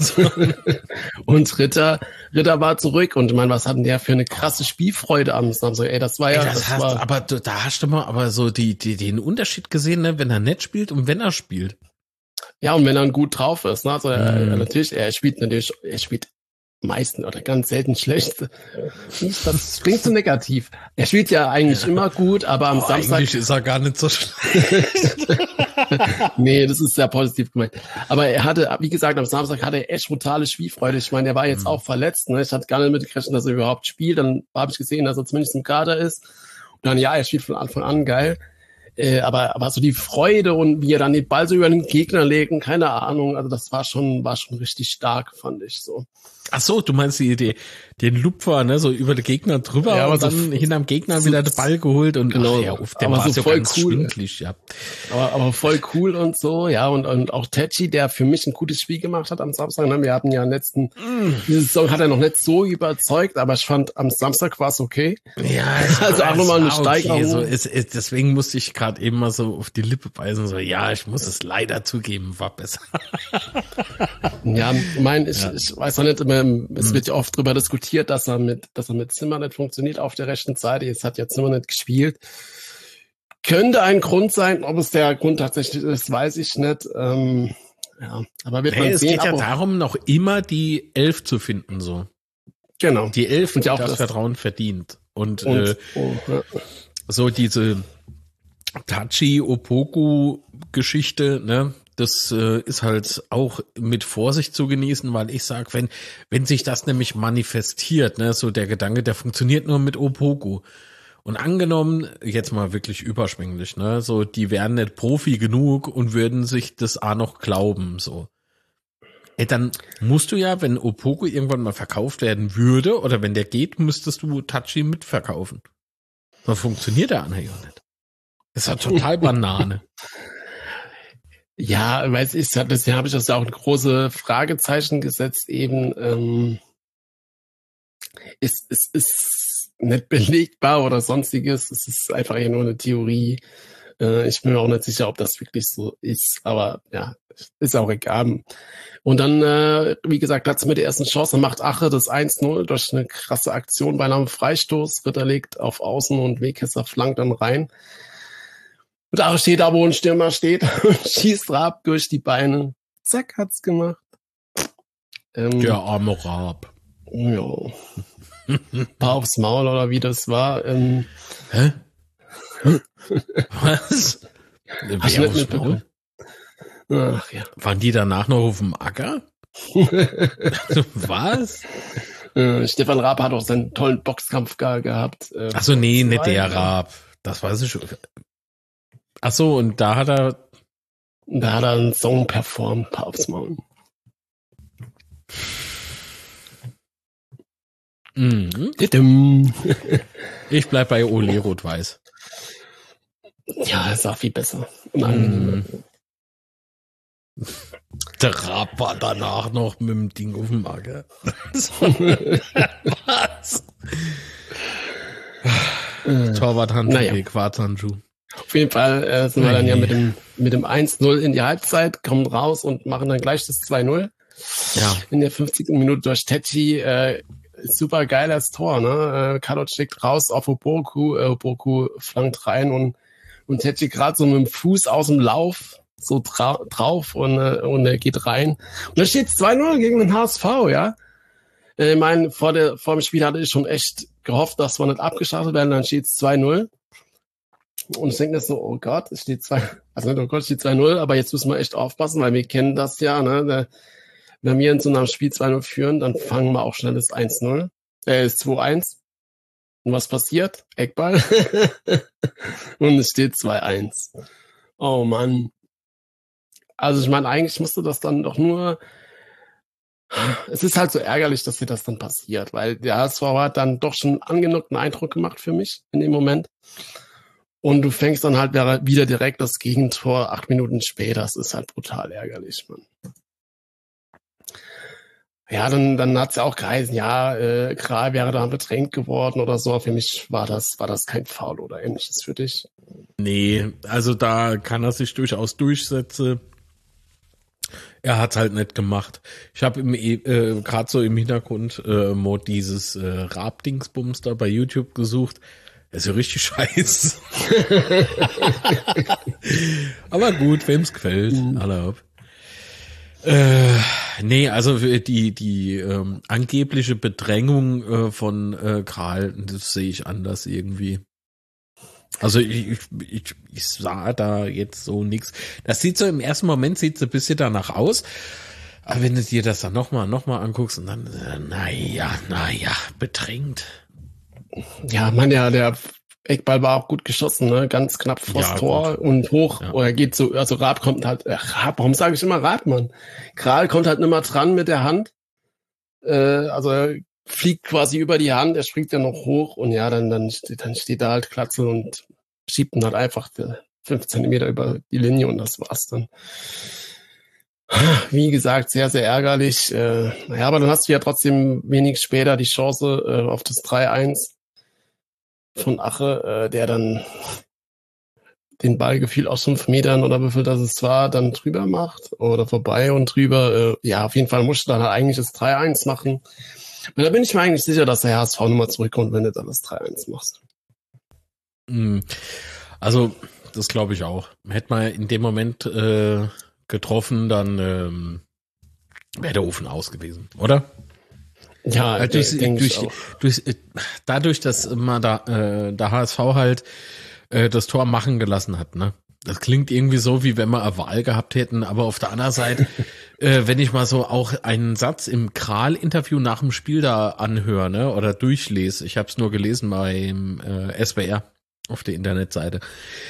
Und Ritter, Ritter war zurück und ich meine, was hatten der für eine krasse Spielfreude am Samstag? Ey, das war ja, Ey, das das hast, war, aber du, da hast du mal aber so die, die, den Unterschied gesehen, ne, wenn er nicht spielt und wenn er spielt. Ja, und wenn er gut drauf ist, ne, also er, Mm. er natürlich, er spielt natürlich, er spielt meistens oder ganz selten schlecht. Nicht, das klingt so negativ. Er spielt ja eigentlich ja. immer gut, aber am oh, Samstag eigentlich ist er gar nicht so schlecht. Nee, das ist sehr positiv gemeint. Aber er hatte, wie gesagt, am Samstag hatte er echt brutale Spielfreude. Ich meine, er war jetzt mhm. auch verletzt. Ne? Ich hatte gar nicht mitgerechnet, dass er überhaupt spielt. Dann habe ich gesehen, dass er zumindest im Kader ist. Und dann, ja, er spielt von Anfang an geil. Äh, aber, aber so die Freude und wie er dann den Ball so über den Gegner legen, keine Ahnung. Also das war schon, war schon richtig stark, fand ich so. Ach so, du meinst die Idee, den Lupfer, ne, so über den Gegner drüber ja, und dann so hinterm Gegner so wieder den Ball geholt und genau, ach, ja, auf dem war so so voll ganz cool, schwindlig, ja. Aber, aber voll cool und so, ja, und, und auch Tetschi, der für mich ein gutes Spiel gemacht hat am Samstag, ne, wir hatten ja im letzten, mm. diese Saison hat er noch nicht so überzeugt, aber ich fand, am Samstag war es okay. Ja, also auch nochmal eine Steigerung. Okay. So, es, es, deswegen musste ich gerade eben mal so auf die Lippe beißen, so, ja, ich muss es leider zugeben, war besser. Ja, ich meine, ich, ja. ich weiß noch nicht, es wird ja oft drüber diskutiert, dass er mit, dass er mit Zimmer nicht funktioniert auf der rechten Seite. Jetzt hat ja Zimmer nicht gespielt. Könnte ein Grund sein, ob es der Grund tatsächlich ist, weiß ich nicht. Ähm, ja, aber wird hey, man es sehen. Es geht ja darum, noch immer die Elf zu finden, so. Genau. Die Elf, die auch das, das Vertrauen verdient. Und, und äh, oh, ja. so diese Tachi-Opoku-Geschichte, ne? Das äh, ist halt auch mit Vorsicht zu genießen, weil ich sag, wenn wenn sich das nämlich manifestiert, ne, so der Gedanke, der funktioniert nur mit Opoku. Und angenommen, jetzt mal wirklich überschwänglich, ne, so die wären nicht Profi genug und würden sich das auch noch glauben, so. Ey, dann musst du ja, wenn Opoku irgendwann mal verkauft werden würde oder wenn der geht, müsstest du Tachi mitverkaufen. Dann funktioniert der andere ja nicht. Das ist ja total Banane. Ja, weiß ich, deswegen habe ich das ja auch ein große Fragezeichen gesetzt, eben, ähm, ist, ist, ist nicht belegbar oder sonstiges, es ist einfach eher nur eine Theorie. Äh, ich bin mir auch nicht sicher, ob das wirklich so ist, aber ja, ist auch egal. Und dann, äh, wie gesagt, Platz mit der ersten Chance, dann macht Ache das eins null durch eine krasse Aktion bei einem Freistoß, Ritter legt auf Außen und Wegkesser flankt dann rein. Und da steht da, wo ein Stürmer steht und schießt Raab durch die Beine. Zack, hat's gemacht. Ähm, Der arme Raab. Ja. Paar aufs Maul oder wie das war. Ähm, Hä? Was? Hast du nicht mitbekommen? Ach ja. Waren die danach noch auf dem Acker? Was? Äh, Stefan Raab hat auch seinen tollen Boxkampf ge- gehabt. Äh, Ach so, nee, nicht der Raab. Das weiß ich schon. Ach so, und da hat er... Da hat er einen Song performt, Paar aufs Maul. Mhm. Ich bleib bei Ole Rot-Weiß. Ja, ist auch viel besser. Nein. Mhm. Der Raab war danach noch mit dem Ding auf dem Acker. Was? Torwart-Handschuh, naja. Quarz-Handschuh. Auf jeden Fall äh, sind wir dann ja mit dem mit dem eins null in die Halbzeit, kommen raus und machen dann gleich das zwei null. Ja. In der fünfzigsten Minute durch Tetschi, äh, super geiles Tor, ne? Äh, Kaloc schlägt raus auf Opoku, äh, Opoku flankt rein und und Tetschi gerade so mit dem Fuß aus dem Lauf so trau drauf und, äh, und er geht rein. Und da steht zwei null gegen den H S V, ja. Ich meine, vor, der, vor dem Spiel hatte ich schon echt gehofft, dass wir nicht abgeschlachtet werden, dann steht es zwei null. Und ich denke mir so, oh Gott, es steht zwei, also nicht, oh Gott, es steht zwei null, aber jetzt müssen wir echt aufpassen, weil wir kennen das ja, ne. Wenn wir in so einem Spiel zwei null führen, dann fangen wir auch schnell das eins null, äh, das zwei eins. Und was passiert? Eckball. Und es steht zwei eins. Oh Mann. Also ich meine, eigentlich musste das dann doch nur... Es ist halt so ärgerlich, dass dir das dann passiert, weil der H S V hat dann doch schon einen angenuckten Eindruck gemacht für mich in dem Moment. Und du fängst dann halt wieder direkt das Gegentor acht Minuten später. Das ist halt brutal ärgerlich, Mann. Ja, dann, dann hat's ja auch geheißen, ja, äh, Kral wäre da bedrängt geworden oder so. Für mich war das, war das kein Foul oder ähnliches für dich. Nee, also da kann er sich durchaus durchsetzen. Er hat's halt nicht gemacht. Ich habe im äh, gerade so im Hintergrund äh, mal dieses äh, Raab-Dingsbums da bei YouTube gesucht. Das ist ja richtig scheiße. Aber gut, wem's gefällt, mhm. alle ab. Äh, nee, also die die ähm, angebliche Bedrängung äh, von äh, Kral, das sehe ich anders irgendwie. Also ich, ich, ich, ich sah da jetzt so nix. Das sieht so im ersten Moment sieht so ein bisschen danach aus. Aber wenn du dir das dann nochmal noch mal anguckst und dann, äh, naja, naja, bedrängt. Ja, man, ja, der Eckball war auch gut geschossen, ne? Ganz knapp vors ja, Tor gut. Und hoch. Ja. Oder geht so, also Raab kommt halt, äh, Raab, warum sage ich immer Raab, Mann? Kral kommt halt nicht mehr dran mit der Hand. Äh, also er fliegt quasi über die Hand, er springt ja noch hoch und ja, dann, dann, steht, dann steht da halt Klatzel und schiebt ihn halt einfach fünf Zentimeter über die Linie und das war's dann. Wie gesagt, sehr, sehr ärgerlich. Äh, naja, aber dann hast du ja trotzdem wenig später die Chance äh, auf das drei eins. Von Ache, äh, der dann den Ball gefühlt aus fünf Metern oder wie viel das es war, dann drüber macht oder vorbei und drüber. Äh, ja, auf jeden Fall musste dann halt eigentlich das drei eins machen. Und da bin ich mir eigentlich sicher, dass der H S V nochmal zurückkommt, wenn du dann das drei eins machst. Also, das glaube ich auch. Hätte man in dem Moment äh, getroffen, dann ähm, wäre der Ofen aus gewesen, oder? Ja, also durch, denk durch, durch, durch, dadurch, dass man da äh, der H S V halt äh, das Tor machen gelassen hat, ne? Das klingt irgendwie so, wie wenn wir eine Wahl gehabt hätten, aber auf der anderen Seite, äh, wenn ich mal so auch einen Satz im Kral-Interview nach dem Spiel da anhöre, ne, oder durchlese, ich habe es nur gelesen beim äh, S W R auf der Internetseite.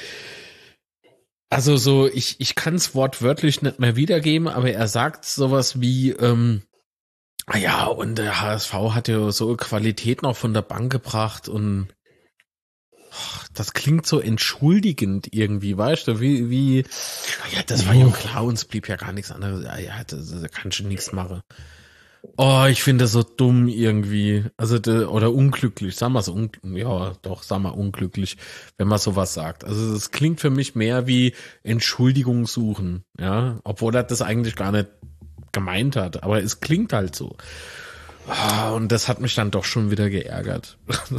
Also so, ich ich kann es wortwörtlich nicht mehr wiedergeben, aber er sagt sowas wie, ähm, ja, und der H S V hat ja so Qualität noch von der Bank gebracht und oh, das klingt so entschuldigend irgendwie, weißt du, wie, wie, ja, das war ja klar, uns blieb ja gar nichts anderes, ja, ja, da kannst du nichts machen. Oh, ich finde das so dumm irgendwie, also, de, oder unglücklich, sagen wir so, un, ja, doch, sagen wir unglücklich, wenn man sowas sagt. Also, es klingt für mich mehr wie Entschuldigung suchen, ja, obwohl er das eigentlich gar nicht gemeint hat, aber es klingt halt so. Oh, und das hat mich dann doch schon wieder geärgert.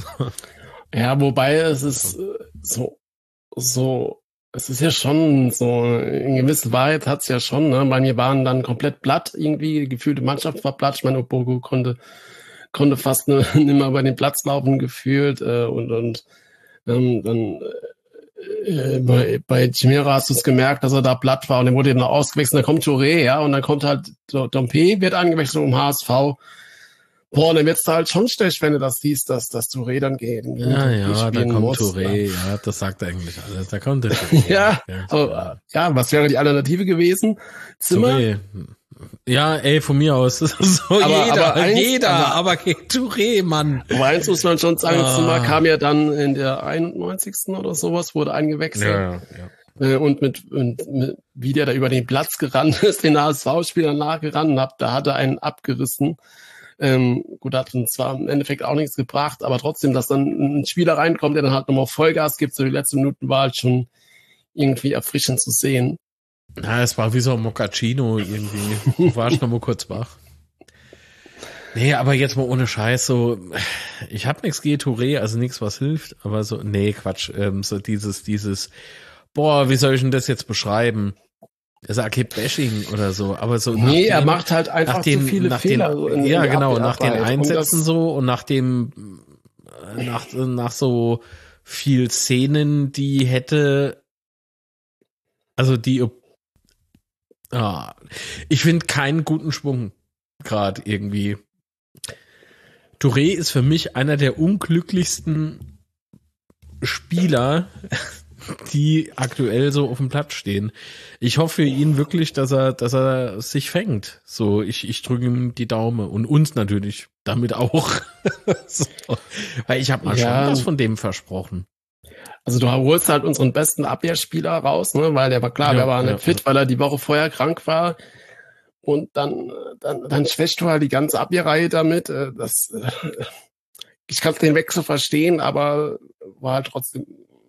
Ja, wobei es ist so, so, es ist ja schon so, in gewisser Wahrheit hat's ja schon, ne, weil wir waren dann komplett platt irgendwie, die gefühlte Mannschaft war platt, ich meine, Obogo konnte, konnte fast ne, nicht mehr über den Platz laufen gefühlt, äh, und, und, ähm, dann, äh, bei, bei Chimera hast du es gemerkt, dass er da platt war und er wurde dann ausgewechselt, dann kommt Touré, ja, und dann kommt halt Dompe, wird angewechselt um H S V. Boah, dann wird's da halt schon schlecht, wenn du das siehst, dass das Touré dann geht. Ja, ja, da kommt muss, Touré, ja. ja, das sagt eigentlich alles. Da kommt der Touré. ja, ja, aber, ja, was wäre die Alternative gewesen? Zimmer? Touré. Ja, ey, von mir aus. Das ist so aber, jeder, aber eins, jeder, aber, aber Touré, Mann. Aber eins muss man schon sagen, ah. Zimmer kam ja dann in der einundneunzigsten oder sowas, wurde eingewechselt. Ja, ja. Und mit, und mit, wie der da über den Platz gerannt ist, den H S V-Spieler nachgerannt hat, da hat er einen abgerissen. Ähm, gut, hat uns zwar im Endeffekt auch nichts gebracht, aber trotzdem, dass dann ein Spieler reinkommt, der dann halt nochmal Vollgas gibt, so die letzten Minuten war halt schon irgendwie erfrischend zu sehen. Na, es war wie so ein Moccacino irgendwie. Du warst noch mal kurz wach. Nee, aber jetzt mal ohne Scheiß, so, ich hab nichts gegen Touré, also nichts, was hilft, aber so, nee, Quatsch, ähm, so dieses, dieses, boah, wie soll ich denn das jetzt beschreiben? Er sagt okay, Bashing oder so, aber so nee, dem, er macht halt einfach den, zu viele Fehler. Den, so in, ja, in genau, Ab- nach den Arbeit. Einsätzen und das, so und nach dem, nach, nach so viel Szenen, die hätte, also die, ah, ich finde keinen guten Schwung gerade irgendwie. Touré ist für mich einer der unglücklichsten Spieler, die aktuell so auf dem Platz stehen. Ich hoffe für ihn wirklich, dass er, dass er sich fängt. So, ich, ich drücke ihm die Daumen und uns natürlich damit auch. So. Weil ich habe mal Ja. schon was von dem versprochen. Also du holst halt unseren besten Abwehrspieler raus, ne, weil der war klar, Ja, der war nicht ja, fit, weil er die Woche vorher krank war. Und dann, dann, dann schwächst du halt die ganze Abwehrreihe damit. äh, Das, äh, ich kann den Wechsel verstehen, aber war halt trotzdem.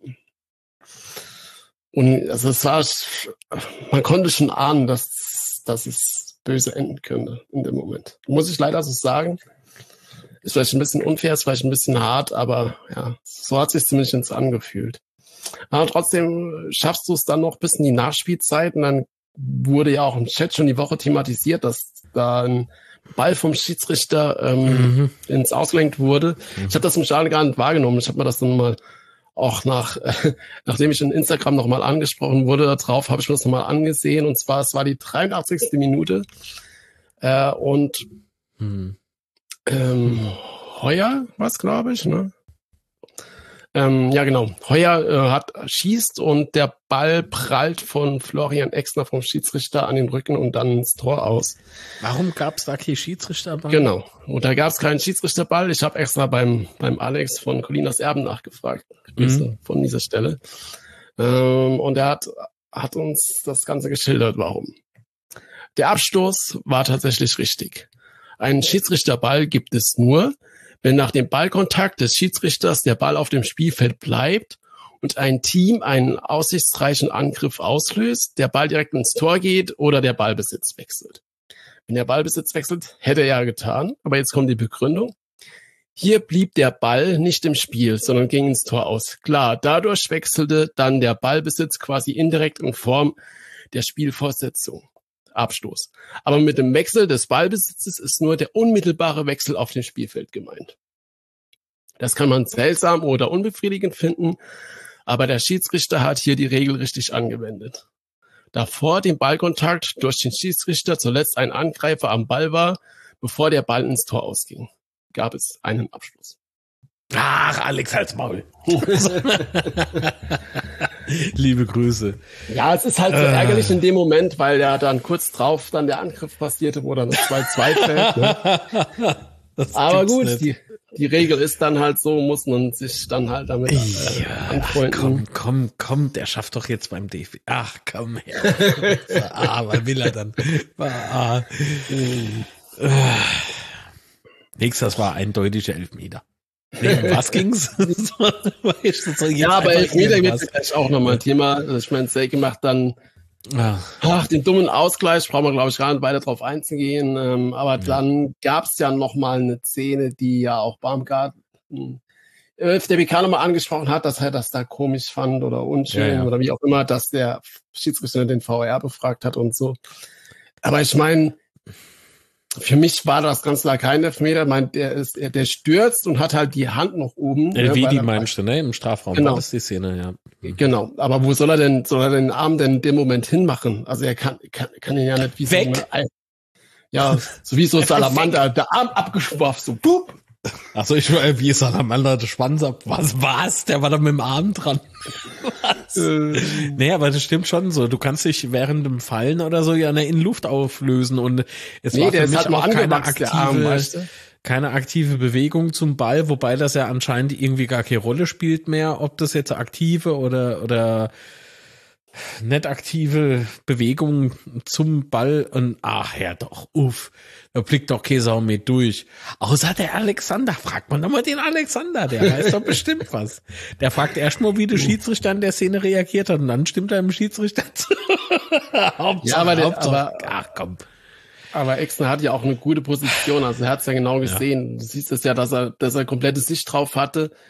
Und also es war, man konnte schon ahnen, dass, dass es böse enden könnte in dem Moment. Muss ich leider so sagen. Ist vielleicht ein bisschen unfair, ist vielleicht ein bisschen hart, aber ja, so hat es sich zumindest angefühlt. Aber trotzdem schaffst du es dann noch bis in die Nachspielzeit und dann wurde ja auch im Chat schon die Woche thematisiert, dass da ein Ball vom Schiedsrichter ähm, mhm. ins Ausgelenkt wurde. Mhm. Ich habe das im Stadion gar nicht wahrgenommen. Ich habe mir das dann mal auch nach, äh, nachdem ich in Instagram nochmal angesprochen wurde, darauf habe ich mir das nochmal angesehen. Und zwar, es war die dreiundachtzigste Minute äh, und mhm. ähm, Heuer war es, glaube ich, ne? Ähm, ja, genau. Heuer äh, hat schießt und der Ball prallt von Florian Exner vom Schiedsrichter an den Rücken und dann ins Tor aus. Warum gab es da keinen Schiedsrichterball? Genau. Und da gab es keinen Schiedsrichterball. Ich habe extra beim beim Alex von Colinas Erben nachgefragt. Grüße mhm. von dieser Stelle. Ähm, und er hat hat uns das Ganze geschildert, warum. Der Abstoß war tatsächlich richtig. Einen Schiedsrichterball gibt es nur, wenn nach dem Ballkontakt des Schiedsrichters der Ball auf dem Spielfeld bleibt und ein Team einen aussichtsreichen Angriff auslöst, der Ball direkt ins Tor geht oder der Ballbesitz wechselt. Wenn der Ballbesitz wechselt, hätte er ja getan, aber jetzt kommt die Begründung. Hier blieb der Ball nicht im Spiel, sondern ging ins Tor aus. Klar, dadurch wechselte dann der Ballbesitz quasi indirekt in Form der Spielfortsetzung. Abstoß. Aber mit dem Wechsel des Ballbesitzes ist nur der unmittelbare Wechsel auf dem Spielfeld gemeint. Das kann man seltsam oder unbefriedigend finden, aber der Schiedsrichter hat hier die Regel richtig angewendet. Da vor dem Ballkontakt durch den Schiedsrichter zuletzt ein Angreifer am Ball war, bevor der Ball ins Tor ausging, gab es einen Abschluss. Ach, Alex, halt's Maul. Liebe Grüße. Ja, es ist halt so äh. ärgerlich in dem Moment, weil ja dann kurz drauf dann der Angriff passierte, wo dann das zwei zwei fällt. Ne? Aber gut, die, die Regel ist dann halt so, muss man sich dann halt damit äh, ja, anfreunden. Ach, komm, komm, komm, der schafft doch jetzt beim D F B. Ach, komm her. ah, weil will er dann. Ah. Nix, das war eindeutiger Elfmeter. Wegen was ging's? so, ja, aber Elfmeter wird vielleicht auch nochmal ein Thema. Also ich meine, Selke macht dann ach. Ach, den dummen Ausgleich, brauchen wir, glaube ich, gar nicht weiter drauf einzugehen. Ähm, aber ja. Dann gab's ja nochmal eine Szene, die ja auch Baumgart äh, der B K nochmal angesprochen hat, dass er das da komisch fand oder unschön ja, ja. oder wie auch immer, dass der Schiedsrichter den V A R befragt hat und so. Aber ich meine, für mich war das ganz klar kein Elfmeter. Mein, der ist, der stürzt und hat halt die Hand noch oben. Äh, wie die meinst du, ne? Im Strafraum. Genau. War das die Szene, ja. Mhm. Genau. Aber wo soll er denn, soll er den Arm denn in dem Moment hinmachen? Also er kann, kann, kann ihn ja nicht wie weg. so eine, ja, so wie so Salamander, der Arm abgeschwafft, so, pup. Ach so, ich war wie Salamander, der Schwanz ab. Was war's? Der war da mit dem Arm dran. Was? Äh. Nee, aber das stimmt schon so. Du kannst dich während dem Fallen oder so ja in Luft auflösen und es nee, war für mich halt auch keine aktive, Arm, weißt du? keine aktive Bewegung zum Ball, wobei das ja anscheinend irgendwie gar keine Rolle spielt mehr, ob das jetzt aktive oder, oder nicht aktive Bewegung zum Ball und ach ja doch, uff, da blickt doch keine Sau mehr durch. Außer der Alexander, fragt man doch mal den Alexander, der weiß doch bestimmt was. Der fragt erst mal, wie der Schiedsrichter an der Szene reagiert hat und dann stimmt er dem Schiedsrichter zu. Hauptsache, ja, aber, der, Hauptsache, aber, ach komm. Aber Exner hat ja auch eine gute Position, also er hat es ja genau gesehen. Ja. Du siehst es ja, dass er, dass er komplette Sicht drauf hatte.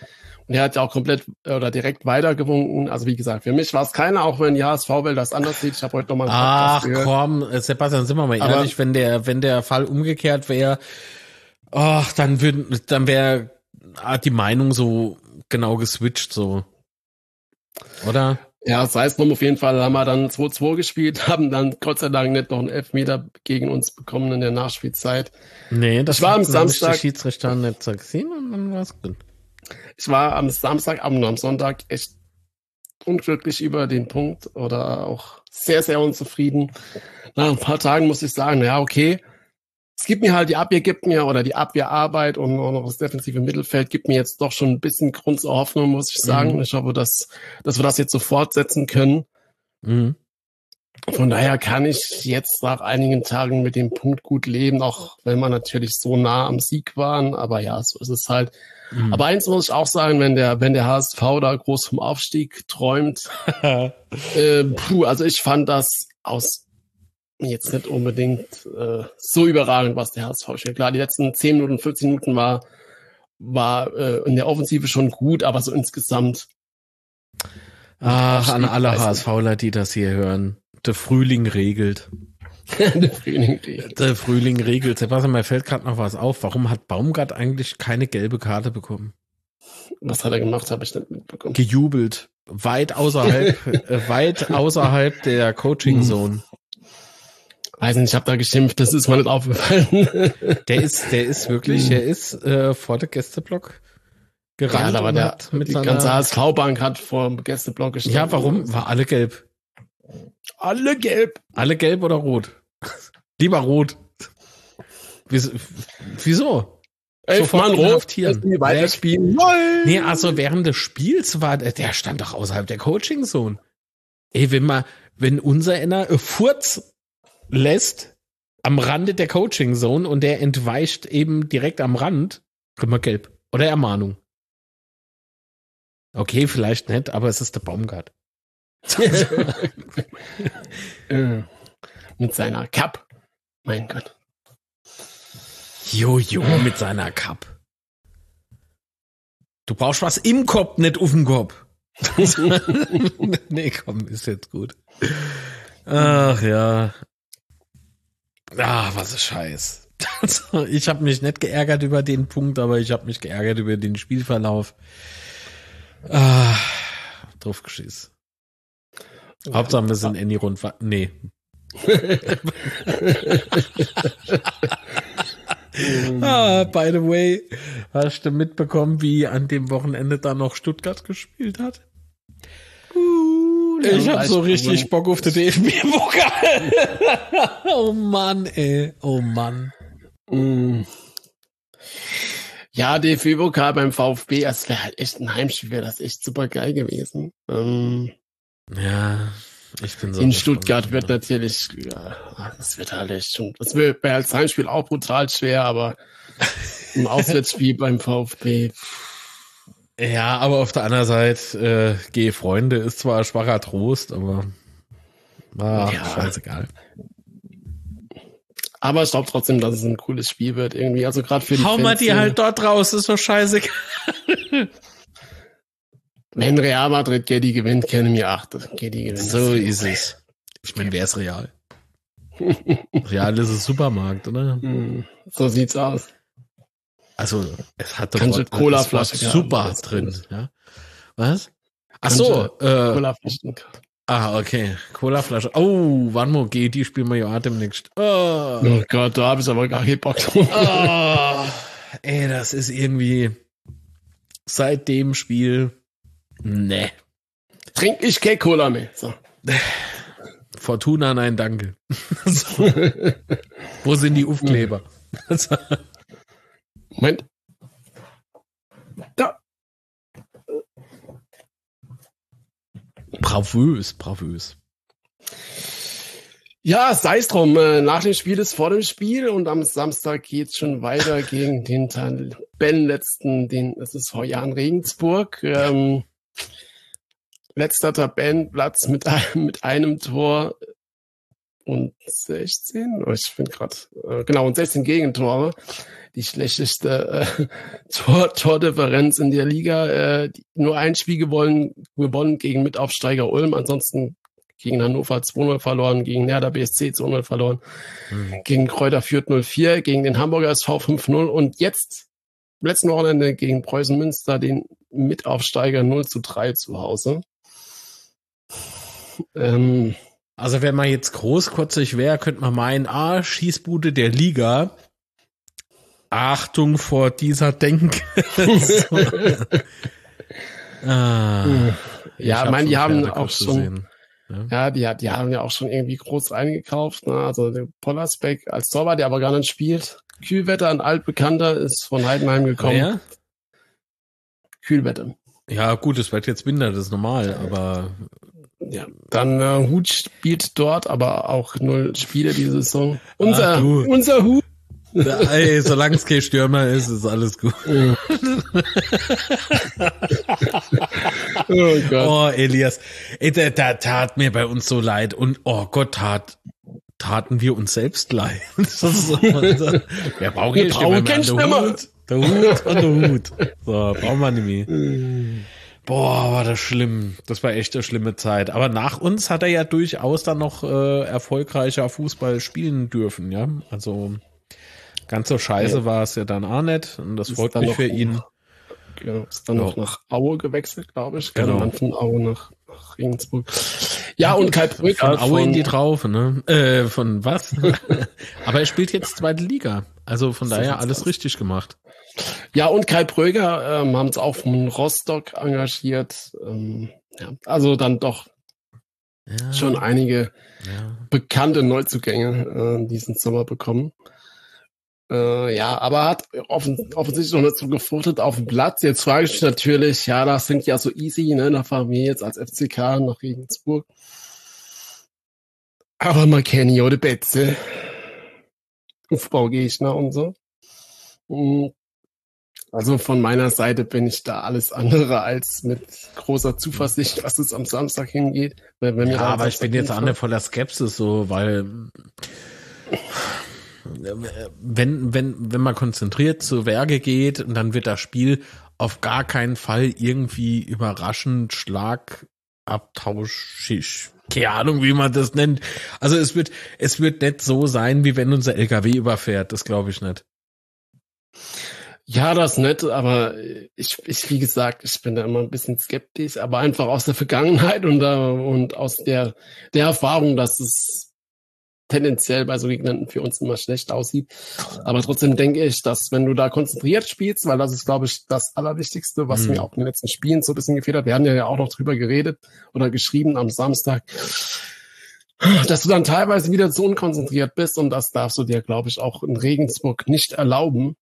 Der hat ja auch komplett oder direkt weitergewunken. Also wie gesagt, für mich war es keiner, auch wenn die H S V-Welt das anders sieht. Ich habe heute nochmal einen Ach Podcast gehört. komm, Sebastian, sind wir mal Aber- ehrlich, wenn der, wenn der Fall umgekehrt wäre, ach, dann würden, dann wäre die Meinung so genau geswitcht, so. Oder? Ja, sei es drum, auf jeden Fall haben wir dann zwei zwei gespielt, haben dann Gott sei Dank nicht noch einen Elfmeter gegen uns bekommen in der Nachspielzeit. Nee, das Ich war am hat nämlich Samstag- der Schiedsrichter nicht so gesehen und dann war's gut. Ich war am Samstagabend und am Sonntag echt unglücklich über den Punkt oder auch sehr, sehr unzufrieden. Nach ein paar Tagen muss ich sagen, ja, okay, es gibt mir halt, die Abwehr gibt mir, oder die Abwehrarbeit und auch noch das defensive Mittelfeld gibt mir jetzt doch schon ein bisschen Grund zur Hoffnung, muss ich sagen. Mhm. Ich hoffe, dass, dass wir das jetzt so fortsetzen können. Mhm. Von daher kann ich jetzt nach einigen Tagen mit dem Punkt gut leben, auch wenn wir natürlich so nah am Sieg waren. Aber ja, so ist es halt. Mhm. Aber eins muss ich auch sagen, wenn der, wenn der H S V da groß vom Aufstieg träumt, äh, puh, also ich fand das aus jetzt nicht unbedingt äh, so überragend, was der H S V spielt. Klar, die letzten zehn Minuten, fünfzehn Minuten war, war äh, in der Offensive schon gut, aber so insgesamt. Ach, an alle Weiß nicht. HSVler, die das hier hören. Der Frühling regelt. der Frühling regelt. Der Frühling regelt. Sebastian, mir fällt gerade noch was auf. Warum hat Baumgart eigentlich keine gelbe Karte bekommen? Was hat er gemacht, habe ich nicht mitbekommen. Gejubelt. Weit außerhalb, äh, weit außerhalb der Coaching-Zone. Weiß nicht, ich habe da geschimpft, das ist mir nicht aufgefallen. Der ist, der ist wirklich, der ist äh, vor der Gästeblock gerannt. Ja, da war und der, hat mit die seiner, ganze H S V-Bank hat vor dem Gästeblock gestanden. Ja, warum? War alle gelb. Alle gelb. Alle gelb oder rot? Lieber rot. Wieso? Wieso? Elf Sofort Mann rot, inhaftieren. dass die weiterspielen. Nein! Nee, also während des Spiels war, der der stand doch außerhalb der Coaching-Zone. Ey, wenn mal, wenn unser einer Furz lässt am Rande der Coaching-Zone und der entweicht eben direkt am Rand, kriegen wir gelb. Oder Ermahnung. Okay, vielleicht nicht, aber es ist der Baumgart. Äh, Mit seiner Cup. Mein Gott. Jojo mit seiner Cup. Du brauchst was im Kopf, nicht auf dem Kopf. Nee, komm, ist jetzt gut. Ach ja. Ah, was ist Scheiß. Also, ich habe mich nicht geärgert über den Punkt, aber ich habe mich geärgert über den Spielverlauf. Ah, drauf geschiss. Hauptsache wir sind in die Rundfahrt. Nee. Ah, by the way, hast du mitbekommen, wie an dem Wochenende da noch Stuttgart gespielt hat? Ich hab so richtig Bock auf den D F B-Pokal. Oh Mann, ey. Oh Mann. Mm. Ja, D F B-Pokal beim VfB, das wäre halt echt ein Heimspiel, wäre das echt super geil gewesen. Ähm, Ja, ich bin so. in gespannt. Stuttgart wird natürlich, ja, das wird halt echt schon, das wäre als Heimspiel auch brutal schwer, aber ein Auswärtsspiel beim VfB. Ja, aber auf der anderen Seite, äh, Geh Freunde ist zwar ein schwacher Trost, aber ah, Ja. scheißegal. Aber ich glaube trotzdem, dass es ein cooles Spiel wird irgendwie. Also gerade für die Hau mal Fans, die halt dort raus, ist doch scheißegal. wenn Real Madrid Getty gewinnt, kennen wir acht. Getty gewinnt. So ist es. Ich meine, wer ist real? Real ist ein Supermarkt, oder? Hm, so sieht's aus. Also, es hat doch Kannst dort du Colaflasche das Wort super haben, drin, ja? Was? Ach Kannst so, äh, Colaflaschen. ah, okay. Colaflasche. Oh, wann mal geht, die spielen wir ja auch demnächst. Oh, Oh Gott, da habe ich aber gar keinen Bock drauf. oh, ey, das ist irgendwie seit dem Spiel, ne. Trink ich kein Cola mehr. So. Fortuna, nein, danke. So. Wo sind die Aufkleber? Moment. Da. Bravös, bravös. Ja, sei es drum. Äh, Nach dem Spiel ist vor dem Spiel und am Samstag geht's schon weiter gegen den Tabellenletzten, den, das ist V J in Regensburg. Ähm, letzter Tabellenplatz mit, einem- mit einem Tor. und sechzehn, oh, ich bin gerade, äh, genau, und sechzehn Gegentore. Die schlechteste äh, Tor, Tordifferenz in der Liga. Äh, die, nur ein Spiel gewonnen, gewonnen gegen Mitaufsteiger Ulm, ansonsten gegen Hannover zwei null verloren, gegen Werder B S C zwei null verloren, mhm. gegen Kräuter Fürth null vier, gegen den Hamburger S V fünf null und jetzt am letzten Wochenende gegen Preußen Münster den Mitaufsteiger null zu drei zu Hause. Ähm, also wenn man jetzt großkotzig wäre, könnte man meinen, ah, Schießbude der Liga. Achtung vor dieser Denke. ah, ja, ich meine, die haben auch schon, ja, ja die, die haben ja auch schon irgendwie groß eingekauft. Ne? Also der Pollersbeck als Torwart, der aber gar nicht spielt. Kühlwetter, ein altbekannter, ist von Heidenheim gekommen. Ja? Kühlwetter. Ja, gut, es wird jetzt Winter, das ist normal, aber ja, dann äh, Hut spielt dort, aber auch null Spiele diese Saison. Unser, Ach, unser Hut. Ey, solange es kein Stürmer ist, ist alles gut. Oh, oh Gott. Oh, Elias. Ey, da, da tat mir bei uns so leid. Und oh Gott, tat, taten wir uns selbst leid. Das ist so, also, ja, brauche ich keinen Stürmer. Der Hut und der Hut. So, brauchen wir nicht mehr. Boah, war das schlimm. Das war echt eine schlimme Zeit. Aber nach uns hat er ja durchaus dann noch äh, erfolgreicher Fußball spielen dürfen, ja. Also ganz so scheiße ja. war es ja dann auch nicht. Und das freut mich für ihn. Genau, ist dann ja. noch nach Aue gewechselt, glaube ich. Genau. Dann von Aue nach, nach Regensburg. Ja, und Kai Brücker. Von Aue in die Traufe, ne? Äh, von was? Aber er spielt jetzt zweite Liga. Also von daher alles richtig gemacht. Ja, und Kai Bröger ähm, haben es auch von Rostock engagiert. Ähm, ja, also dann doch ja. schon einige ja. bekannte Neuzugänge äh, diesen Sommer bekommen. Äh, ja, aber hat offen, offensichtlich noch nicht so gefruchtet auf dem Platz. Jetzt frage ich mich natürlich, ja, das klingt ja so easy, ne? Da fahren wir jetzt als F C K nach Regensburg. Aber man kennt ja die Betze. Aufbaugegner und so. Also von meiner Seite bin ich da alles andere als mit großer Zuversicht, was es am Samstag hingeht. Wenn wir ja, aber ich bin jetzt auch nicht voller Skepsis so, weil wenn, wenn, wenn man konzentriert zu Werke geht und dann wird das Spiel auf gar keinen Fall irgendwie überraschend schlagabtauschig. Keine Ahnung, wie man das nennt. Also es wird, es wird nicht so sein, wie wenn unser L K W überfährt. Das glaube ich nicht. Ja, das nicht, aber ich, ich, wie gesagt, ich bin da immer ein bisschen skeptisch, aber einfach aus der Vergangenheit und, und aus der, der Erfahrung, dass es tendenziell bei so Gegnern für uns immer schlecht aussieht. Aber trotzdem denke ich, dass wenn du da konzentriert spielst, weil das ist, glaube ich, das Allerwichtigste, was mhm. mir auch in den letzten Spielen so ein bisschen gefehlt hat. Wir hatten ja auch noch drüber geredet oder geschrieben am Samstag, dass du dann teilweise wieder so unkonzentriert bist und das darfst du dir, glaube ich, auch in Regensburg nicht erlauben.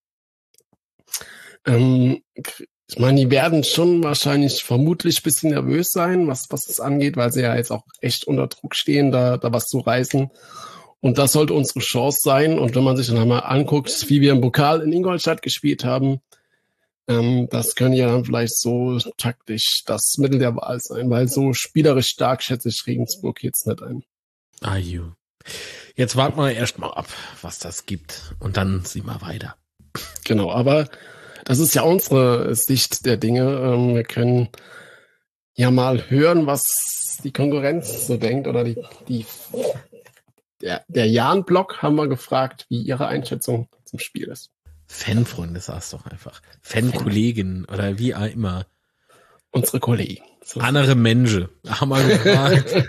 Ähm, ich meine, die werden schon wahrscheinlich vermutlich ein bisschen nervös sein, was, was das angeht, weil sie ja jetzt auch echt unter Druck stehen, da, da was zu reißen. Und das sollte unsere Chance sein. Und wenn man sich dann einmal anguckt, wie wir im Pokal in Ingolstadt gespielt haben, ähm, das könnte ja dann vielleicht so taktisch das Mittel der Wahl sein, weil so spielerisch stark schätze ich Regensburg jetzt nicht ein. Ah, you. Jetzt warten wir erst mal ab, was das gibt. Und dann sehen wir weiter. Genau, aber das ist ja unsere Sicht der Dinge. Wir können ja mal hören, was die Konkurrenz so denkt oder die, die der, der Jan-Block haben wir gefragt, wie ihre Einschätzung zum Spiel ist. Fanfreunde, sag's doch einfach. Fankollegin oder wie auch immer. Unsere Kollegen. So. Andere Menschen haben wir gefragt.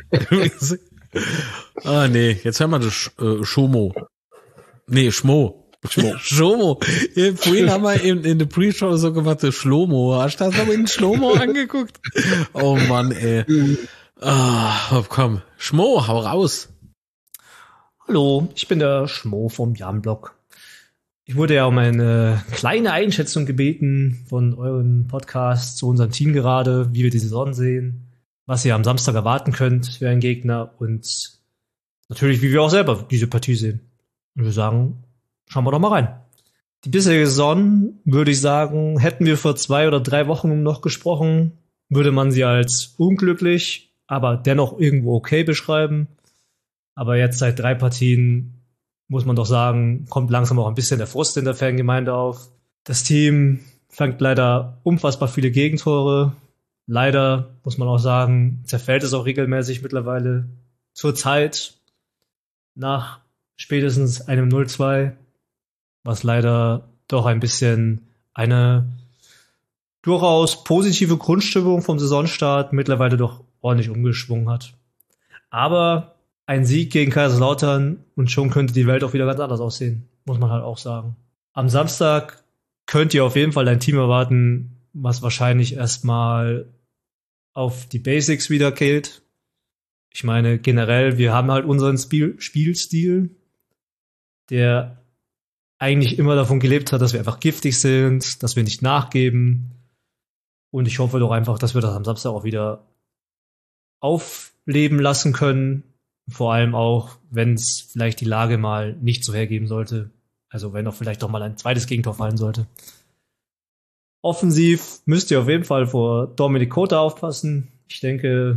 Ah, nee, jetzt hören wir das Sch- äh, Schomo. Nee, Schmo. Schmo. Schlomo. Vorhin haben wir in, in der Pre-Show so gemacht, so Schlomo. Hast du das aber in Schlomo angeguckt? Oh Mann, ey. Ah, oh, komm. Schmo, hau raus. Hallo, ich bin der Schmo vom Jan-Block. Ich wurde ja um eine kleine Einschätzung gebeten von euren Podcast zu unserem Team gerade, wie wir die Saison sehen, was ihr am Samstag erwarten könnt für einen Gegner und natürlich, wie wir auch selber diese Partie sehen. Und wir sagen, schauen wir doch mal rein. Die bisherige Saison, würde ich sagen, hätten wir vor zwei oder drei Wochen noch gesprochen, würde man sie als unglücklich, aber dennoch irgendwo okay beschreiben. Aber jetzt seit drei Partien, muss man doch sagen, kommt langsam auch ein bisschen der Frust in der Fangemeinde auf. Das Team fängt leider unfassbar viele Gegentore. Leider, muss man auch sagen, zerfällt es auch regelmäßig mittlerweile zur Zeit nach spätestens einem null zwei, was leider doch ein bisschen eine durchaus positive Grundstimmung vom Saisonstart mittlerweile doch ordentlich umgeschwungen hat. Aber ein Sieg gegen Kaiserslautern und schon könnte die Welt auch wieder ganz anders aussehen, muss man halt auch sagen. Am Samstag könnt ihr auf jeden Fall ein Team erwarten, was wahrscheinlich erstmal auf die Basics wieder killt. Ich meine, generell, wir haben halt unseren Spiel- Spielstil, der eigentlich immer davon gelebt hat, dass wir einfach giftig sind, dass wir nicht nachgeben. Und ich hoffe doch einfach, dass wir das am Samstag auch wieder aufleben lassen können. Vor allem auch, wenn es vielleicht die Lage mal nicht so hergeben sollte. Also wenn auch vielleicht doch mal ein zweites Gegentor fallen sollte. Offensiv müsst ihr auf jeden Fall vor Dominik Kota aufpassen. Ich denke,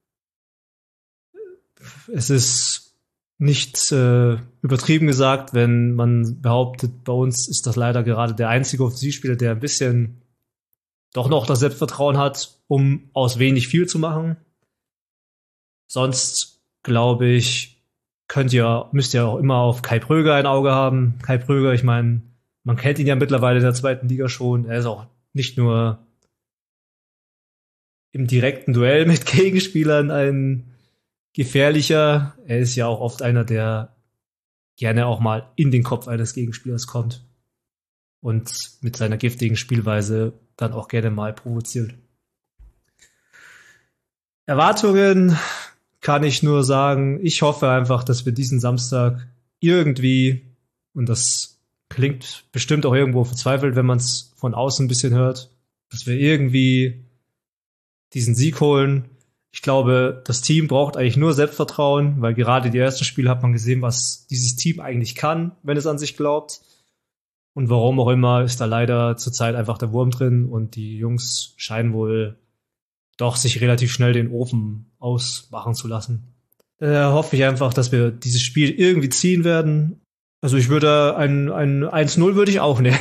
es ist nicht äh, übertrieben gesagt, wenn man behauptet, bei uns ist das leider gerade der einzige Offensivspieler, der ein bisschen doch noch das Selbstvertrauen hat, um aus wenig viel zu machen. Sonst glaube ich, könnt ihr, müsst ihr auch immer auf Kai Pröger ein Auge haben. Kai Pröger, ich meine, man kennt ihn ja mittlerweile in der zweiten Liga schon. Er ist auch nicht nur im direkten Duell mit Gegenspielern ein gefährlicher, er ist ja auch oft einer, der gerne auch mal in den Kopf eines Gegenspielers kommt und mit seiner giftigen Spielweise dann auch gerne mal provoziert. Erwartungen kann ich nur sagen, ich hoffe einfach, dass wir diesen Samstag irgendwie, und das klingt bestimmt auch irgendwo verzweifelt, wenn man es von außen ein bisschen hört, dass wir irgendwie diesen Sieg holen. Ich glaube, das Team braucht eigentlich nur Selbstvertrauen, weil gerade die ersten Spiele hat man gesehen, was dieses Team eigentlich kann, wenn es an sich glaubt. Und warum auch immer ist da leider zurzeit einfach der Wurm drin und die Jungs scheinen wohl doch sich relativ schnell den Ofen ausmachen zu lassen. Daher hoffe ich einfach, dass wir dieses Spiel irgendwie ziehen werden. Also ich würde ein, ein eins null würde ich auch nehmen.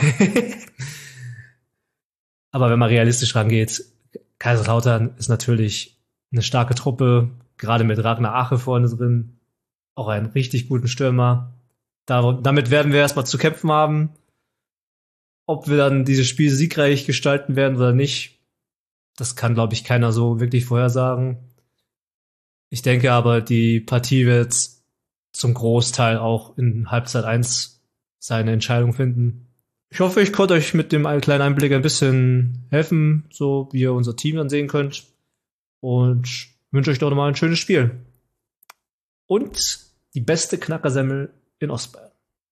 Aber wenn man realistisch rangeht, Kaiserslautern ist natürlich eine starke Truppe, gerade mit Ragnar Ache vorne drin, auch einen richtig guten Stürmer. Da, damit werden wir erstmal zu kämpfen haben. Ob wir dann dieses Spiel siegreich gestalten werden oder nicht, das kann, glaube ich, keiner so wirklich vorhersagen. Ich denke aber, die Partie wird zum Großteil auch in Halbzeit eins seine Entscheidung finden. Ich hoffe, ich konnte euch mit dem kleinen Einblick ein bisschen helfen, so wie ihr unser Team dann sehen könnt. Und wünsche euch doch nochmal ein schönes Spiel. Und die beste Knackersemmel in Ostbayern.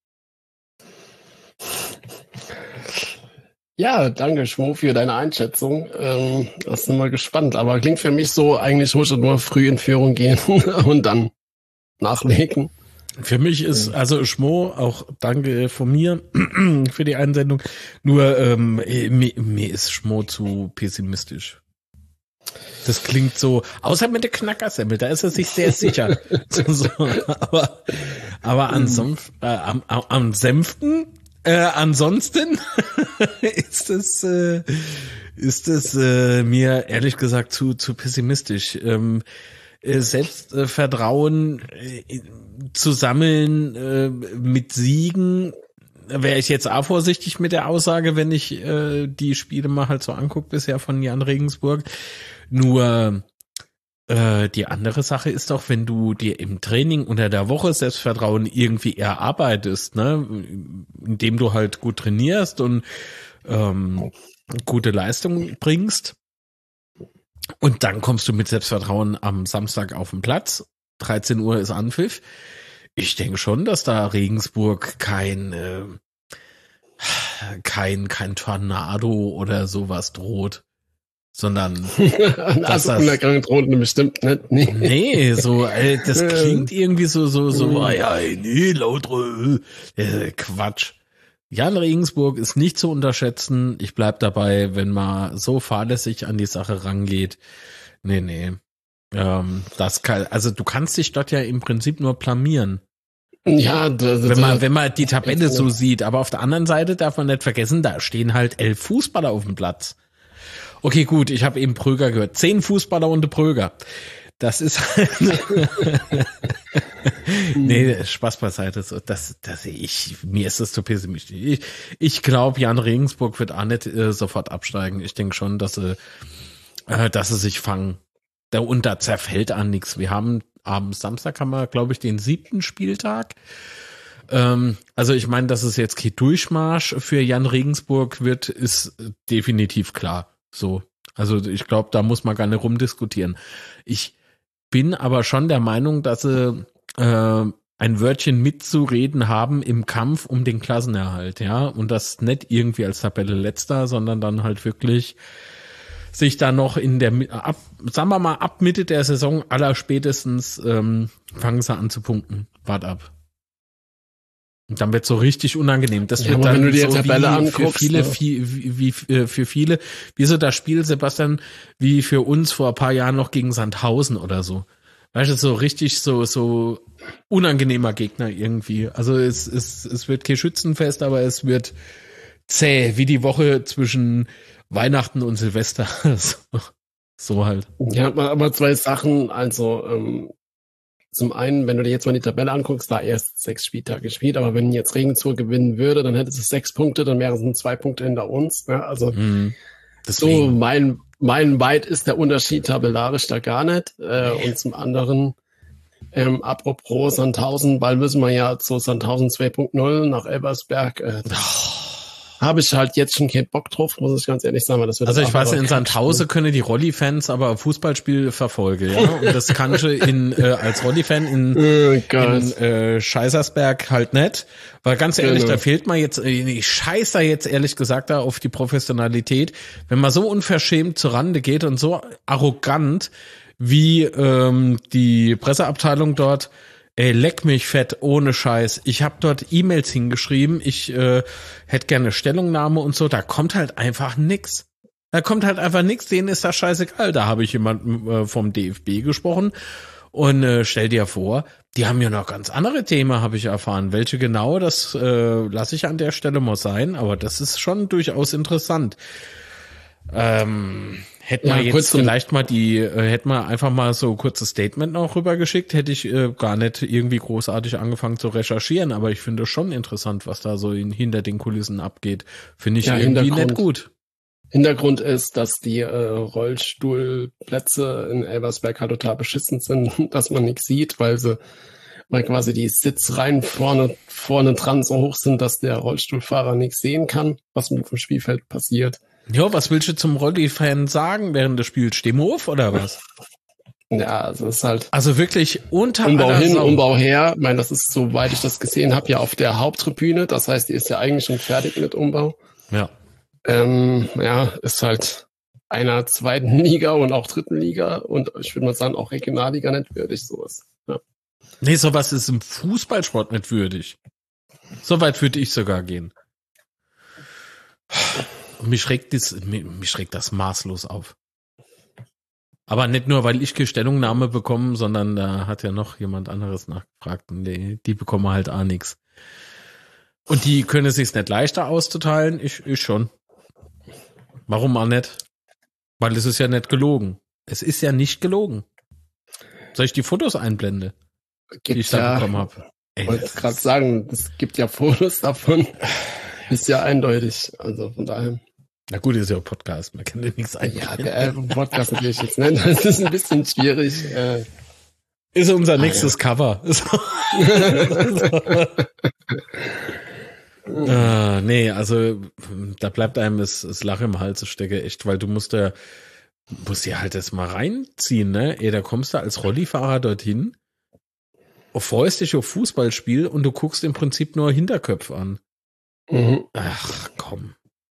Ja, danke, Schmo, für deine Einschätzung. Ähm, das sind wir gespannt. Aber klingt für mich so, eigentlich muss ich nur früh in Führung gehen und dann nachlegen. Für mich ist, also Schmo, auch danke von mir für die Einsendung. Nur ähm, mir, mir ist Schmo zu pessimistisch. Das klingt so, außer mit der Knackersemmel, da ist er sich sehr sicher. so, aber aber an Senf, äh, am, am Senften, äh, ansonsten ist es äh, ist es äh, mir ehrlich gesagt zu zu pessimistisch. Ähm, äh, Selbstvertrauen äh, zu sammeln äh, mit Siegen, wäre ich jetzt auch vorsichtig mit der Aussage, wenn ich äh, die Spiele mal halt so angucke bisher von Jan Regensburg. Nur äh, die andere Sache ist doch, wenn du dir im Training unter der Woche Selbstvertrauen irgendwie erarbeitest, ne, indem du halt gut trainierst und ähm, gute Leistung bringst, und dann kommst du mit Selbstvertrauen am Samstag auf den Platz. dreizehn Uhr ist Anpfiff. Ich denke schon, dass da Regensburg kein äh, kein kein Tornado oder sowas droht, sondern also Untergang droht bestimmt nicht. Nee, nee, so äh, das klingt irgendwie so so so ja, nee, lautere äh, Quatsch. Jan Regensburg ist nicht zu unterschätzen. Ich bleib dabei, wenn man so fahrlässig an die Sache rangeht. Nee, nee. Ähm, das kann, also du kannst dich dort ja im Prinzip nur blamieren. Ja, das, wenn man, wenn man die Tabelle so sieht. Aber auf der anderen Seite darf man nicht vergessen, da stehen halt elf Fußballer auf dem Platz. Okay, gut, ich habe eben Pröger gehört. Zehn Fußballer und Pröger. Das ist halt nee, Spaß beiseite. Das, das ich, mir ist das zu pessimistisch. Ich, ich glaube, Jan Regensburg wird auch nicht äh, sofort absteigen. Ich denke schon, dass sie, äh, dass sie sich fangen. Da, und da zerfällt an nichts. Wir haben am Samstag haben wir, glaube ich, den siebten Spieltag. Ähm, also ich meine, dass es jetzt kein Durchmarsch für Jan Regensburg wird, ist definitiv klar. So, also ich glaube, da muss man gar nicht rumdiskutieren. Ich bin aber schon der Meinung, dass sie äh, ein Wörtchen mitzureden haben im Kampf um den Klassenerhalt, ja, und das nicht irgendwie als Tabelle letzter, sondern dann halt wirklich sich da noch in der, ab, sagen wir mal, ab Mitte der Saison aller spätestens ähm, fangen sie an zu punkten. Wart ab. Und dann wird so richtig unangenehm. Das ja, wird dann wenn du die so Tabelle wie anguckst, für viele, ne? wie, wie, wie für viele, wie so das Spiel, Sebastian, wie für uns vor ein paar Jahren noch gegen Sandhausen oder so. Weißt du, so richtig so, so unangenehmer Gegner irgendwie. Also es, es, es wird kein Schützenfest, aber es wird zäh, wie die Woche zwischen Weihnachten und Silvester. so, so halt. Ja, aber zwei Sachen, also, ähm, zum einen, wenn du dir jetzt mal die Tabelle anguckst, da erst sechs Spieltage gespielt, aber wenn jetzt Regensburg gewinnen würde, dann hätte es sechs Punkte, dann wären es zwei Punkte hinter uns. Ja, also mhm. so mein mein weit ist der Unterschied tabellarisch da gar nicht. Äh, und zum anderen, ähm, apropos Sandhausen, weil müssen wir ja zu Sandhausen zwei Punkt null nach Elversberg. Äh, habe ich halt jetzt schon keinen Bock drauf, muss ich ganz ehrlich sagen. Weil das wird also ich weiß, in Sandhausen können die Rolli-Fans aber ein Fußballspiel verfolgen, ja. Und das kann ich in, äh, als Rolli-Fan in, oh in äh, Scheißersberg halt nicht. Weil ganz ehrlich, genau. Da fehlt mir jetzt, ich scheiß da jetzt ehrlich gesagt da auf die Professionalität. Wenn man so unverschämt zur Rande geht und so arrogant wie ähm, die Presseabteilung dort, ey, leck mich fett, ohne Scheiß. Ich habe dort E-Mails hingeschrieben, ich äh, hätte gerne Stellungnahme und so, da kommt halt einfach nix. Da kommt halt einfach nix, denen ist das scheißegal. Da habe ich jemanden äh, vom D F B gesprochen und äh, stell dir vor, die haben ja noch ganz andere Themen, habe ich erfahren. Welche genau, das äh, lasse ich an der Stelle mal sein, aber das ist schon durchaus interessant. Ähm... Hätten wir ja, jetzt vielleicht mal die, äh, hätten wir einfach mal so ein kurzes Statement noch rübergeschickt, hätte ich äh, gar nicht irgendwie großartig angefangen zu recherchieren, aber ich finde schon interessant, was da so in, hinter den Kulissen abgeht. Finde ich ja, irgendwie nicht gut. Hintergrund ist, dass die äh, Rollstuhlplätze in Elversberg halt total beschissen sind, dass man nichts sieht, weil sie, weil quasi die Sitzreihen vorne, vorne dran so hoch sind, dass der Rollstuhlfahrer nichts sehen kann, was mit dem Spielfeld passiert. Ja, was willst du zum Rolli-Fan sagen während des Spiels? Steh auf oder was? Ja, also es ist halt. Also wirklich unter Umbau hin, Sau. Umbau her. Ich meine, das ist, soweit ich das gesehen habe, ja auf der Haupttribüne. Das heißt, die ist ja eigentlich schon fertig mit Umbau. Ja. Ähm, ja, ist halt einer zweiten Liga und auch dritten Liga und ich würde mal sagen, auch Regionalliga nicht würdig, sowas. Ja. Nee, sowas ist im Fußballsport nicht würdig. So weit würde ich sogar gehen. Mich schreckt das, mich, mich schreckt das maßlos auf. Aber nicht nur, weil ich keine Stellungnahme bekomme, sondern da hat ja noch jemand anderes nachgefragt und die, die bekommen halt auch nichts. Und die können es sich nicht leichter auszuteilen, ich, ich schon. Warum auch nicht? Weil es ist ja nicht gelogen. Es ist ja nicht gelogen. Soll ich die Fotos einblenden, gibt die ich da ja, bekommen habe? Ich wollte gerade sagen, es gibt ja Fotos davon. Ist ja eindeutig, also von daher. Na gut, ist ja ein Podcast, man kann dir nichts einblenden. Ja, der äh, Podcast natürlich jetzt nennen, das ist ein bisschen schwierig. Äh, ist unser nächstes ah, ja. Cover. ah, nee, also da bleibt einem das, das Lachen im Hals stecken, echt, weil du musst ja, musst ja halt das mal reinziehen, ne? Ey, da kommst du als Rollifahrer dorthin, freust dich auf Fußballspiel und du guckst im Prinzip nur Hinterköpfe an. Mhm. Ach, komm.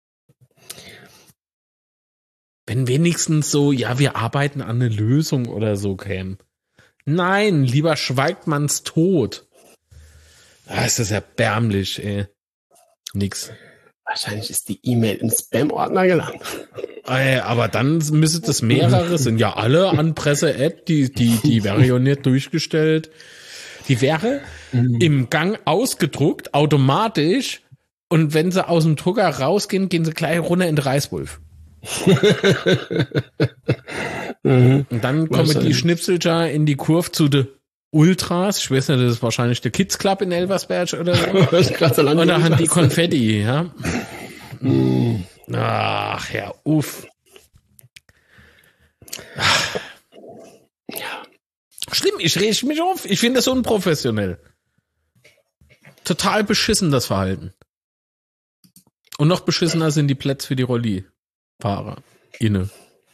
Wenn wenigstens so, ja, wir arbeiten an eine Lösung oder so käme. Nein, lieber schweigt man's tot. Ah, ist das erbärmlich, ey. Nix. Wahrscheinlich ist die E-Mail im Spam-Ordner gelandet. Ey, aber dann müsste das mehrere, sind ja alle an Presse-Ad, die, die, die wäre ja nicht durchgestellt. Die wäre mhm. im Gang ausgedruckt, automatisch, und wenn sie aus dem Drucker rausgehen, gehen sie gleich runter in den Reißwolf. mhm. Und dann kommen die Schnipselcher in die Kurve zu den Ultras, ich weiß nicht, das ist wahrscheinlich der Kids Club in Elversberg oder so. Und da haben die Konfetti, ja. Mm. Ach ja, uff. Ja. Schlimm, ich reg mich auf. Ich finde das unprofessionell. Total beschissen, das Verhalten. Und noch beschissener sind die Plätze für die Rolli-Fahrer. Inne.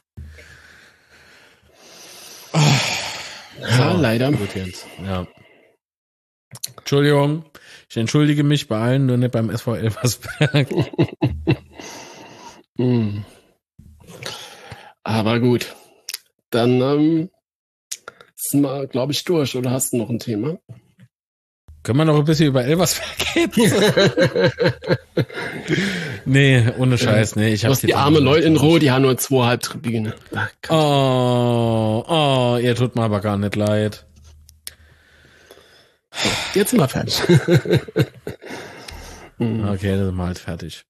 Oh. Ja, so, leider. Gut jetzt. Ja. Entschuldigung, ich entschuldige mich bei allen, nur nicht beim S V Elversberg. hm. Aber gut, dann ähm, sind wir, glaube ich, durch. Oder hast du noch ein Thema? Können wir noch ein bisschen über Elversberg reden? Nee, ohne Scheiß, nee. Ich hab's die arme Leute in Roh, die haben nur zweieinhalb Tribüne. Oh, oh, ihr tut mir aber gar nicht leid. Jetzt sind wir fertig. Okay, dann sind wir halt fertig.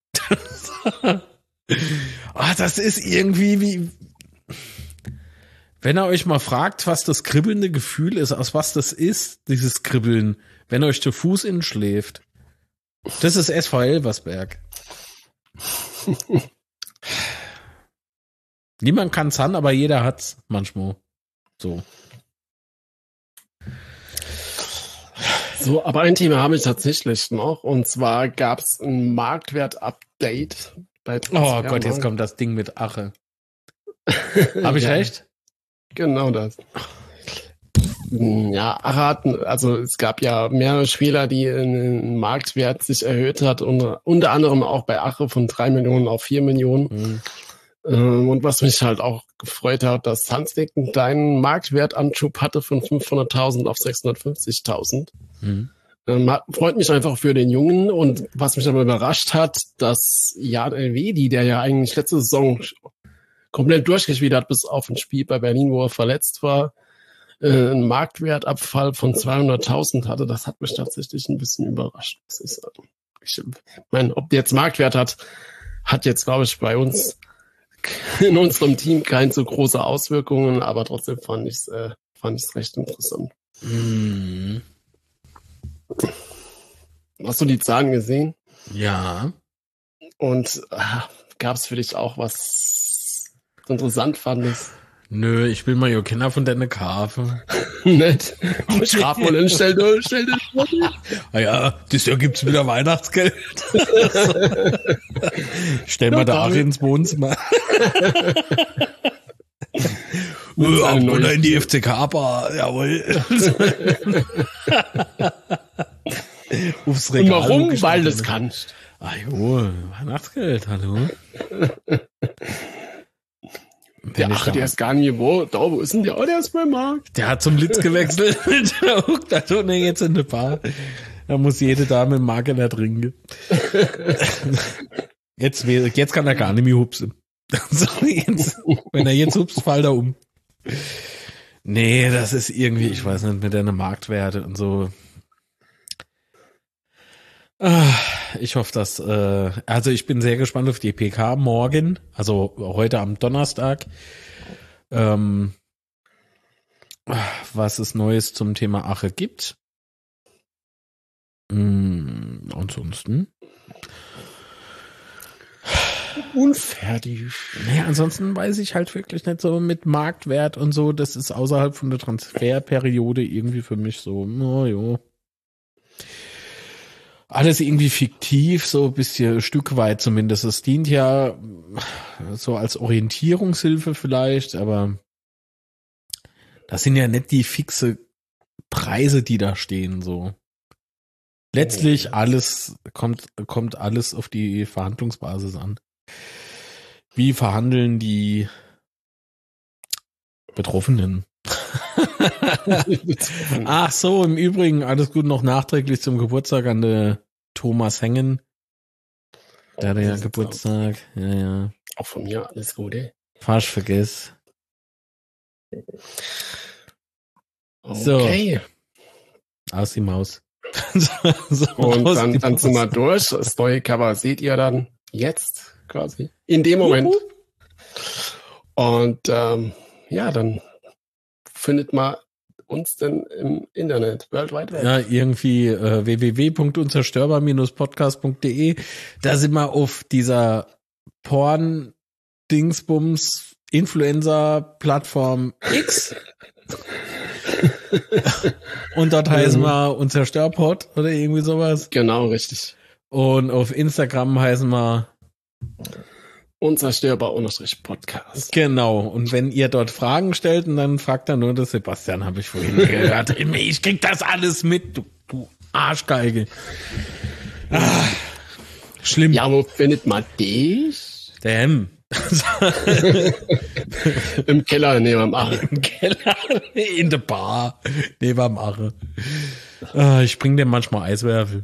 Oh, das ist irgendwie wie... Wenn ihr euch mal fragt, was das kribbelnde Gefühl ist, aus was das ist, dieses Kribbeln, wenn euch der Fuß innen schläft. Das ist S V Elversberg. Niemand kann's haben, aber jeder hat's manchmal. So. So, aber ein Thema habe ich tatsächlich noch. Und zwar gab's ein Marktwert-Update bei Oh Gott, jetzt kommt das Ding mit Ache. Habe ich ja recht? Genau das. Ja, Ache hat, also es gab ja mehrere Spieler, die den Marktwert sich erhöht hat, unter, unter anderem auch bei Ache von drei Millionen auf vier Millionen. Mhm. Ähm, und was mich halt auch gefreut hat, dass Sunstick einen kleinen Marktwertanschub hatte von fünfhunderttausend auf sechshundertfünfzigtausend. Mhm. Ähm, freut mich einfach für den Jungen. Und was mich aber überrascht hat, dass Jan Elvedi, der ja eigentlich letzte Saison komplett durchgespielt hat, bis auf ein Spiel bei Berlin, wo er verletzt war, äh, einen Marktwertabfall von zweihunderttausend hatte. Das hat mich tatsächlich ein bisschen überrascht. Das ist, äh, ich meine, ob der jetzt Marktwert hat, hat jetzt, glaube ich, bei uns in unserem Team keine so große Auswirkungen, aber trotzdem fand ich es äh, fand ich's recht interessant. Mm. Hast du die Zahlen gesehen? Ja. Und äh, gab es für dich auch was interessant fandest? Nö, ich will mal ja Kinder von deiner Kafe. Nett. Ich raf mal hin, stell dir, stell dir vor. Ah ja, dieses Jahr gibt's wieder Weihnachtsgeld. Stell mal da Ache ins Wohnzimmer. Oder in die F C K-Bar, jawohl. Aufs Regal. Und warum? Weil du es kannst. Ah jo, Weihnachtsgeld, hallo. Der Ach, der ist gar nicht wo. Da, wo ist denn der? Oh, der ist beim Markt. Der hat zum Litz gewechselt. Der huckt da schon jetzt in der Bar. Da muss jede Dame im Markt da trinken. Jetzt, jetzt kann er gar nicht mehr hupsen. So, jetzt, wenn er jetzt hupst, fällt er um. Nee, das ist irgendwie, ich weiß nicht, mit deiner Marktwerte und so. Ich hoffe, dass, äh, also ich bin sehr gespannt auf die P K morgen, also heute am Donnerstag, ähm, was es Neues zum Thema Ache gibt. Mm, ansonsten. Unfertig. Naja, ansonsten weiß ich halt wirklich nicht so mit Marktwert und so, das ist außerhalb von der Transferperiode irgendwie für mich so, na jo. Alles irgendwie fiktiv, so ein bisschen Stück weit zumindest. Es dient ja so als Orientierungshilfe vielleicht, aber das sind ja nicht die fixe Preise, die da stehen, so. Letztlich alles, kommt, kommt alles auf die Verhandlungsbasis an. Wie verhandeln die Betroffenen? Ach so, im Übrigen, alles gut noch nachträglich zum Geburtstag an der Thomas Hengen. Da hat er ja Geburtstag. Ja, ja. Auch von mir alles Gute. Fast vergiss. Okay. So. Aus die Maus. so, Und aus dann, die dann Maus. sind wir durch. Das neue Cover seht ihr dann jetzt quasi. In dem Moment. Und ähm, ja, dann findet man uns denn im Internet, World Wide Web. Ja, irgendwie äh, w w w punkt unzerstörbar Bindestrich podcast punkt d e. Da sind wir auf dieser Porn-Dingsbums Influencer-Plattform X. Und dort heißen wir Unzerstörpod oder irgendwie sowas. Genau, richtig. Und auf Instagram heißen wir Unzerstörbar unterstrich Podcast. genau. Und wenn ihr dort Fragen stellt, und dann fragt er nur das Sebastian, habe ich vorhin gehört. Ich krieg das alles mit, du, du Arschgeige. Ah, schlimm. Ja, wo findet man dich? Damn. Im Keller neben dem Ache. Im Keller, in der Bar, neben am Ache. Ah, ich bring dir manchmal Eiswürfel.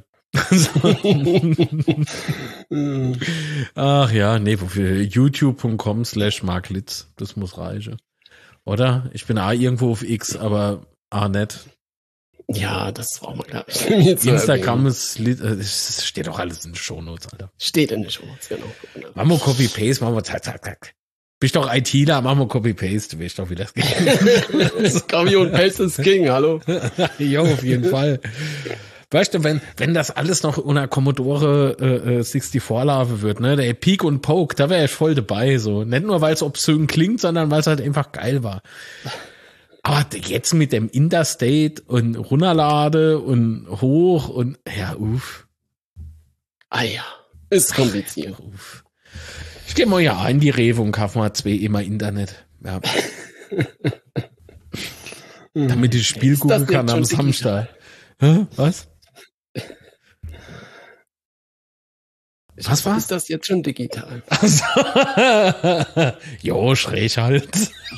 Ach ja, nee, wofür? youtube punkt com slash Mark Litz. Das muss reichen. Oder? Ich bin auch irgendwo auf X, aber auch nicht. Ja, das braucht man, glaube ich. Instagram ist, Lit- äh, es steht doch alles in den Shownotes, Alter. Steht in den Shownotes, genau. Machen wir Copy-Paste, machen wir zack, zack, zack. Bist doch ITler, machen wir Copy-Paste, weißt doch, wie das geht. Copy und Paste ist King, hallo? Jo, auf jeden Fall. Weißt du, wenn, wenn das alles noch unter Commodore äh, sechsundsechzig laufen wird, ne, der Peak und Poke, da wäre ich voll dabei, so. Nicht nur, weil es obszön klingt, sondern weil es halt einfach geil war. Aber jetzt mit dem Interstate und runterlade und hoch und, ja, uff. Ah ja, ist kompliziert. Ach, uff. Ich gehe mal ja in die Rewe und kaufe mal zwei immer Internet. Ja. Damit ich Spiel Ist das gucken kann jetzt am schon Samstag. Hä? Was? Was war? Ist das jetzt schon digital? Also, jo, schräg halt.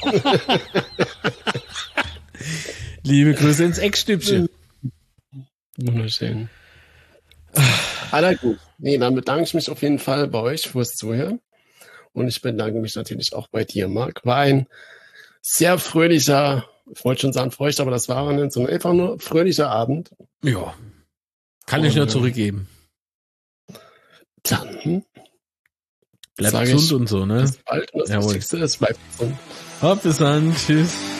Liebe Grüße ins Eckstübchen. Wunderschön. Aller gut. Nee, dann bedanke ich mich auf jeden Fall bei euch fürs Zuhören. Und ich bedanke mich natürlich auch bei dir, Marc. War ein sehr fröhlicher, ich wollte schon sagen feucht, aber das war nicht so, einfach nur fröhlicher Abend. Ja. Kann ich nur zurückgeben. Dann Bleibt sag gesund ich, und so, ne? bis bald. Und das Jawohl. Wichtigste ist, bleibt gesund. Hopp, bis dann. Tschüss.